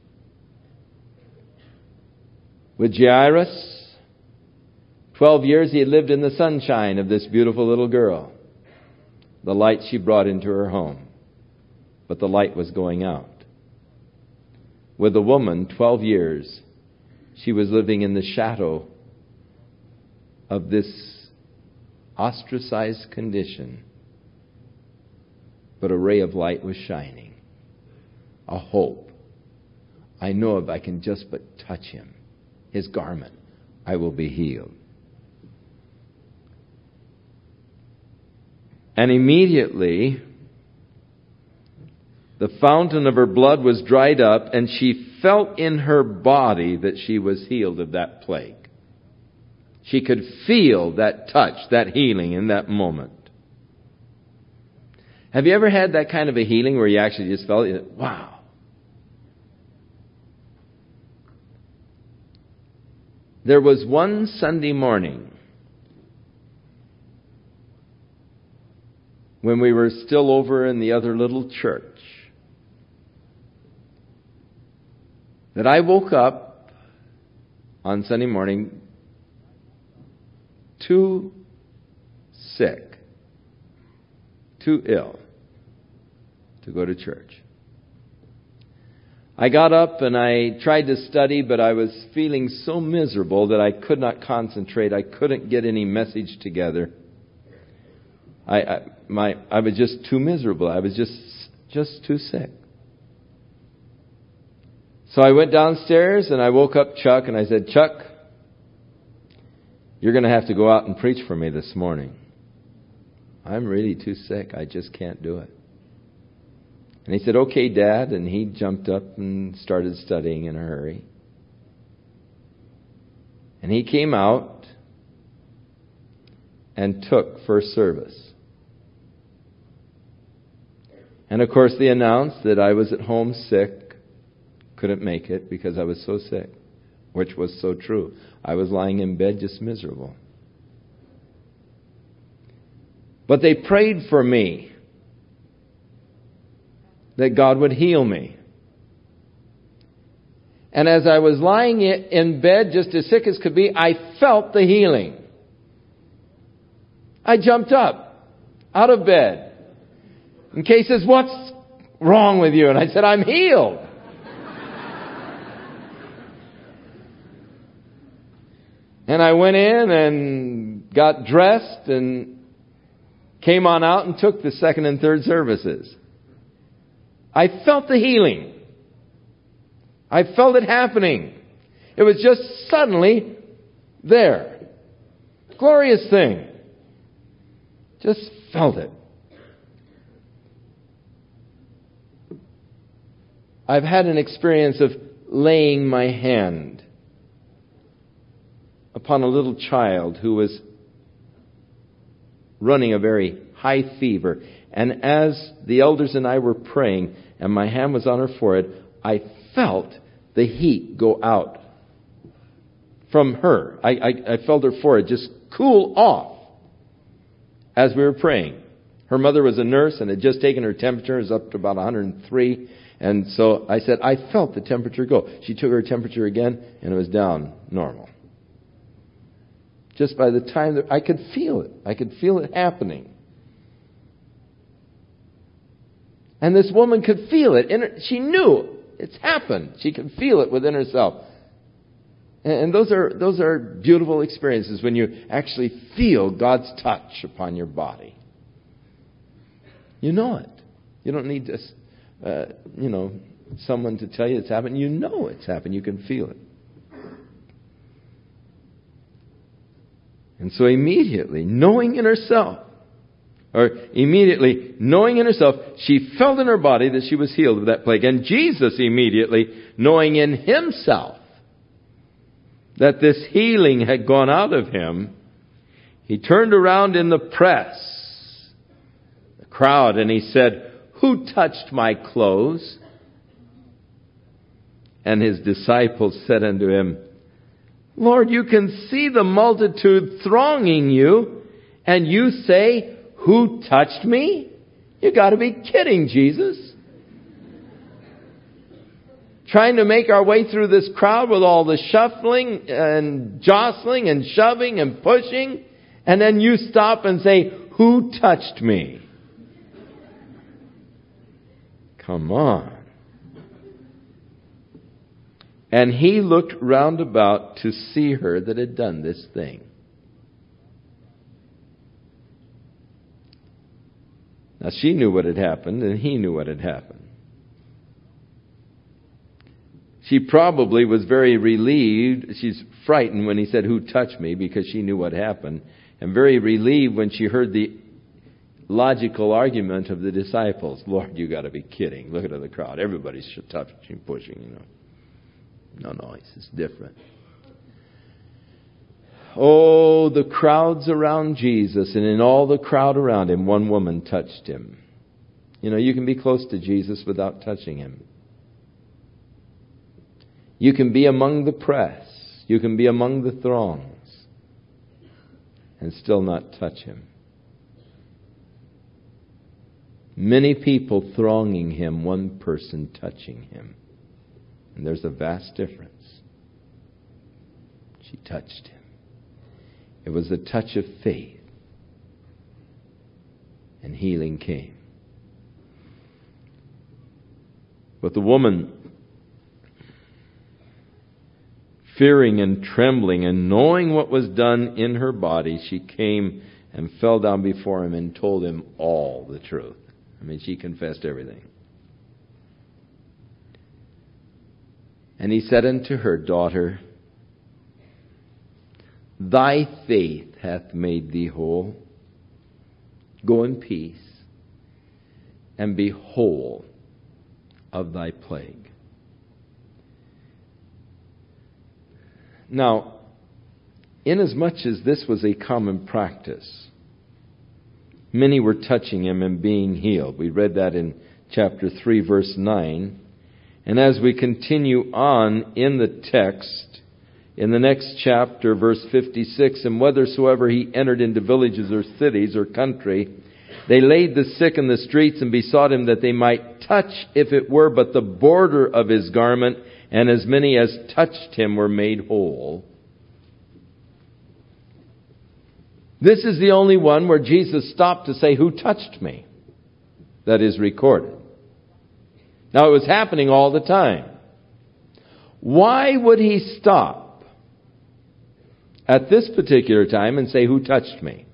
With Jairus, 12 years he had lived in the sunshine of this beautiful little girl, the light she brought into her home. But the light was going out. With the woman, 12 years, she was living in the shadow of this ostracized condition. But a ray of light was shining. A hope. I know if I can just but touch him, his garment, I will be healed. And immediately, the fountain of her blood was dried up, and she felt in her body that she was healed of that plague. She could feel that touch, that healing in that moment. Have you ever had that kind of a healing where you actually just felt, wow. There was one Sunday morning when we were still over in the other little church that I woke up on Sunday morning too sick, too ill to go to church. I got up and I tried to study, but I was feeling so miserable that I could not concentrate. I couldn't get any message together. I was just too miserable. I was just too sick. So I went downstairs and I woke up Chuck and I said, Chuck, you're going to have to go out and preach for me this morning. I'm really too sick. I just can't do it. And he said, okay, Dad. And he jumped up and started studying in a hurry. And he came out and took first service. And of course they announced that I was at home sick, couldn't make it because I was so sick, which was so true. I was lying in bed just miserable. But they prayed for me that God would heal me. And as I was lying in bed, just as sick as could be, I felt the healing. I jumped up out of bed. And Kay says, what's wrong with you? And I said, I'm healed. And I went in and got dressed and came on out and took the second and third services. I felt the healing. I felt it happening. It was just suddenly there. Glorious thing. Just felt it. I've had an experience of laying my hand upon a little child who was running a very high fever. And as the elders and I were praying, and my hand was on her forehead, I felt the heat go out from her. I felt her forehead just cool off as we were praying. Her mother was a nurse and had just taken her temperature. It was up to about 103. And so I said, I felt the temperature go. She took her temperature again, and it was down normal. Just by the time that I could feel it. I could feel it happening. And this woman could feel it. She knew it's happened. She could feel it within herself. And those are beautiful experiences when you actually feel God's touch upon your body. You know it. You don't need someone to tell you it's happened. You know it's happened. You can feel it. And so immediately, knowing in herself, she felt in her body that she was healed of that plague. And Jesus immediately, knowing in himself that this healing had gone out of him, he turned around in the press, the crowd, and he said, who touched my clothes? And his disciples said unto him, Lord, you can see the multitude thronging you, and you say, who touched me? You got to be kidding, Jesus. Trying to make our way through this crowd with all the shuffling and jostling and shoving and pushing, and then you stop and say, who touched me? Come on. And he looked round about to see her that had done this thing. Now she knew what had happened, and he knew what had happened. She probably was very relieved. She's frightened when he said, "Who touched me?" because she knew what happened. And very relieved when she heard the logical argument of the disciples. "Lord, you got to be kidding. Look at the crowd. Everybody's touching, pushing, No, it's different. Oh, the crowds around Jesus, and in all the crowd around him, one woman touched him. You can be close to Jesus without touching him. You can be among the press. You can be among the throngs and still not touch him. Many people thronging him, one person touching him. And there's a vast difference. She touched him. It was a touch of faith. And healing came. But the woman, fearing and trembling and knowing what was done in her body, she came and fell down before him and told him all the truth. She confessed everything. And he said unto her, "Daughter, thy faith hath made thee whole. Go in peace and be whole of thy plague." Now, inasmuch as this was a common practice, many were touching him and being healed. We read that in chapter 3, verse 9. And as we continue on in the text, in the next chapter, verse 56, "And whithersoever he entered into villages or cities or country, they laid the sick in the streets and besought him that they might touch, if it were but the border of his garment, and as many as touched him were made whole." This is the only one where Jesus stopped to say, "Who touched me?" That is recorded. Now, it was happening all the time. Why would he stop at this particular time and say, "Who touched me?"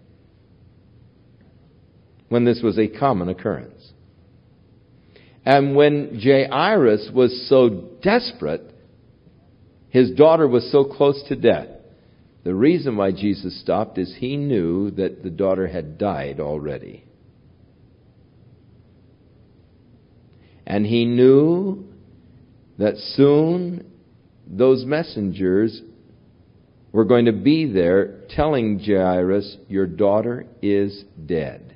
when this was a common occurrence? And when Jairus was so desperate, his daughter was so close to death, the reason why Jesus stopped is he knew that the daughter had died already. And he knew that soon those messengers were going to be there telling Jairus, "Your daughter is dead."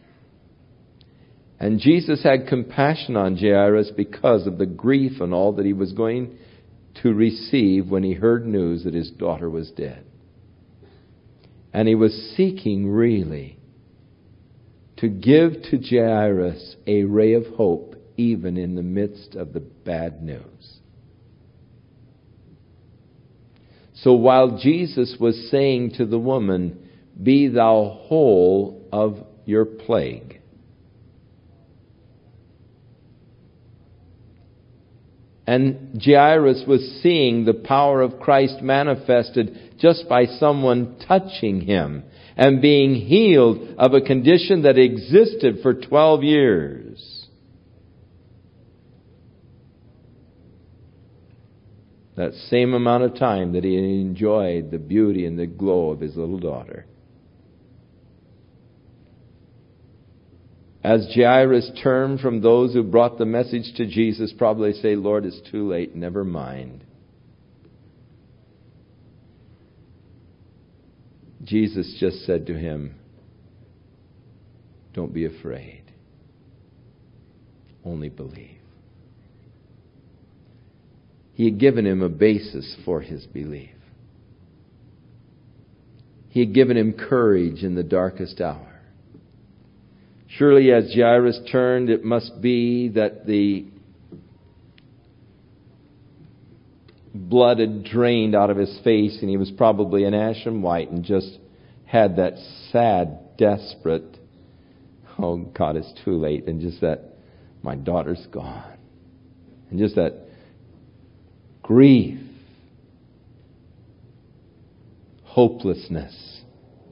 And Jesus had compassion on Jairus because of the grief and all that he was going to receive when he heard news that his daughter was dead. And he was seeking really to give to Jairus a ray of hope even in the midst of the bad news. So while Jesus was saying to the woman, "Be thou whole of your plague," and Jairus was seeing the power of Christ manifested just by someone touching him and being healed of a condition that existed for 12 years. That same amount of time that he enjoyed the beauty and the glow of his little daughter. As Jairus turned from those who brought the message to Jesus, probably say, "Lord, it's too late, never mind." Jesus just said to him, "Don't be afraid. Only believe." He had given him a basis for his belief. He had given him courage in the darkest hour. Surely as Jairus turned, it must be that the blood had drained out of his face and he was probably an ashen white and just had that sad, desperate, "Oh God, it's too late," and just that, "My daughter's gone." And just that grief, hopelessness.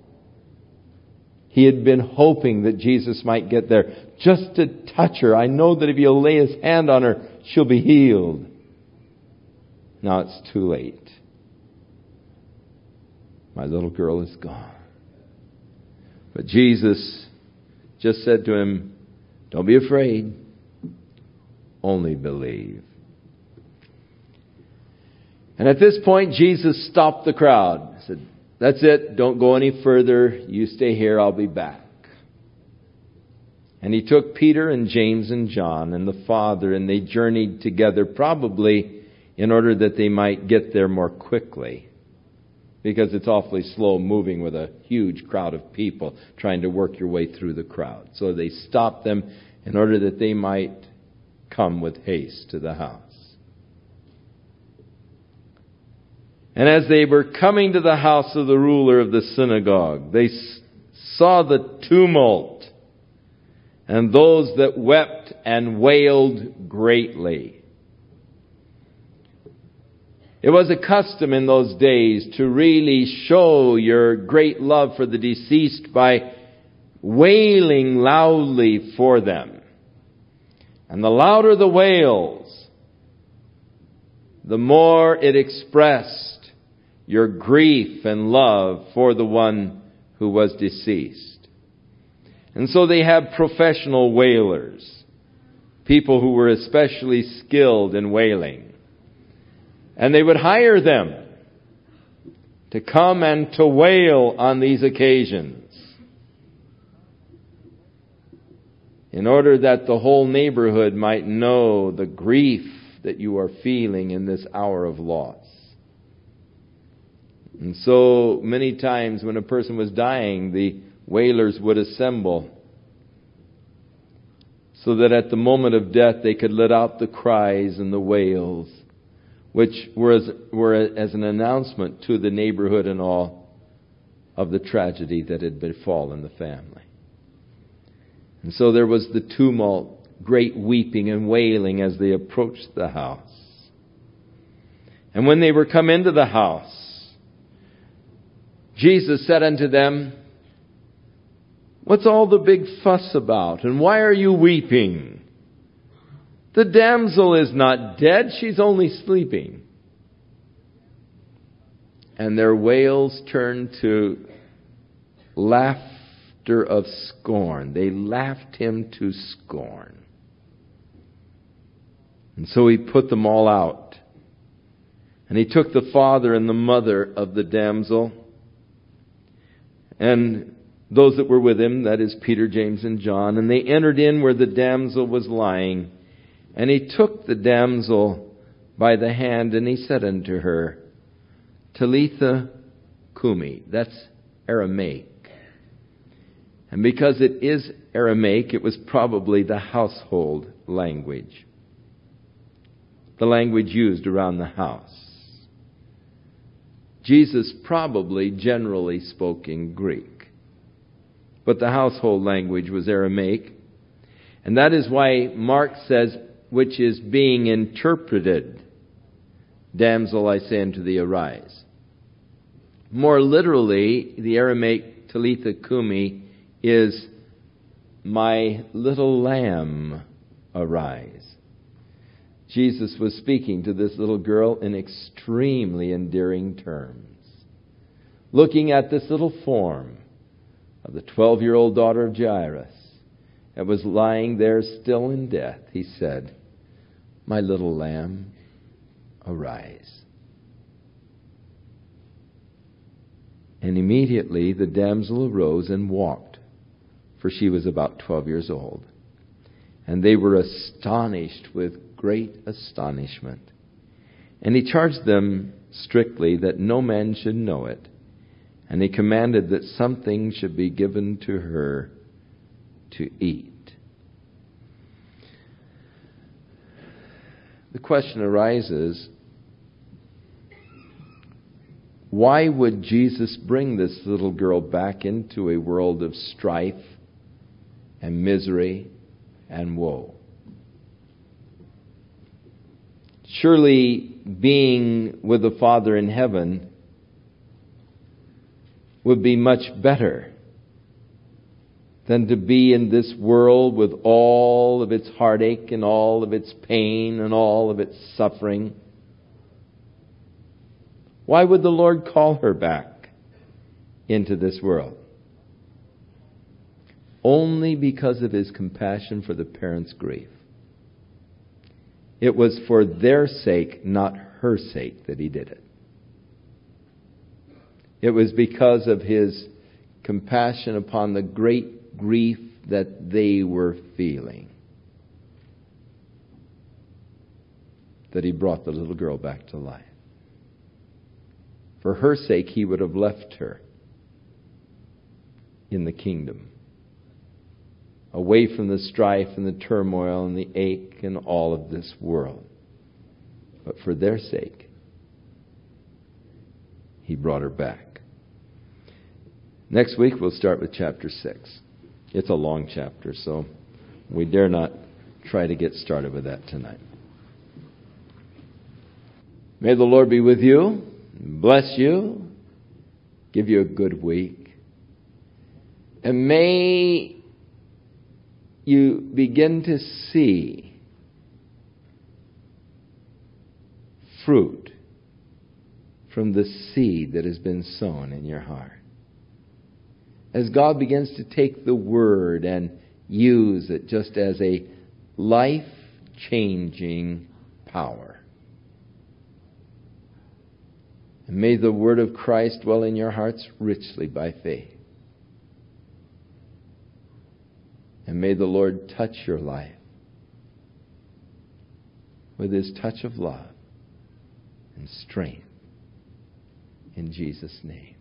He had been hoping that Jesus might get there just to touch her. "I know that if he'll lay his hand on her, she'll be healed." Now it's too late. My little girl is gone. But Jesus just said to him, don't be afraid. Only believe. And at this point, Jesus stopped the crowd. He said, that's it. Don't go any further. You stay here. I'll be back. And he took Peter and James and John and the Father, and they journeyed together, probably in order that they might get there more quickly. Because it's awfully slow moving with a huge crowd of people trying to work your way through the crowd. So they stopped them in order that they might come with haste to the house. And as they were coming to the house of the ruler of the synagogue, they saw the tumult and those that wept and wailed greatly. It was a custom in those days to really show your great love for the deceased by wailing loudly for them. And the louder the wails, the more it expressed your grief and love for the one who was deceased. And so they had professional wailers, people who were especially skilled in wailing. And they would hire them to come and to wail on these occasions in order that the whole neighborhood might know the grief that you are feeling in this hour of loss. And so many times when a person was dying, the wailers would assemble so that at the moment of death they could let out the cries and the wails, which were as an announcement to the neighborhood and all of the tragedy that had befallen the family. And so there was the tumult, great weeping and wailing as they approached the house. And when they were come into the house, Jesus said unto them, what's all the big fuss about? And why are you weeping? The damsel is not dead, she's only sleeping. And their wails turned to laughter of scorn. They laughed him to scorn. And so he put them all out. And he took the father and the mother of the damsel, and those that were with him, that is Peter, James, and John, and they entered in where the damsel was lying. And he took the damsel by the hand, and he said unto her, Talitha Kumi. That's Aramaic. And because it is Aramaic, it was probably the household language. The language used around the house. Jesus probably generally spoke in Greek. But the household language was Aramaic. And that is why Mark says, which is being interpreted, damsel, I say unto thee, arise. More literally, the Aramaic Talitha Kumi is, my little lamb, arise. Jesus was speaking to this little girl in extremely endearing terms. Looking at this little form of the 12-year-old daughter of Jairus that was lying there still in death, he said, my little lamb, arise. And immediately the damsel arose and walked, for she was about 12 years old. And they were astonished with great astonishment. And he charged them strictly that no man should know it. And he commanded that something should be given to her to eat. The question arises, why would Jesus bring this little girl back into a world of strife and misery and woe? Surely being with the Father in heaven would be much better than to be in this world with all of its heartache and all of its pain and all of its suffering. Why would the Lord call her back into this world? Only because of His compassion for the parents' grief. It was for their sake, not her sake, that He did it. It was because of His compassion upon the great grief that they were feeling that He brought the little girl back to life. For her sake, He would have left her in the kingdom, away from the strife and the turmoil and the ache and all of this world. But for their sake, He brought her back. Next week, we'll start with chapter 6. It's a long chapter, so we dare not try to get started with that tonight. May the Lord be with you, bless you, give you a good week, and may you begin to see fruit from the seed that has been sown in your heart. As God begins to take the Word and use it just as a life-changing power. And may the Word of Christ dwell in your hearts richly by faith. And may the Lord touch your life with His touch of love and strength. In Jesus' name.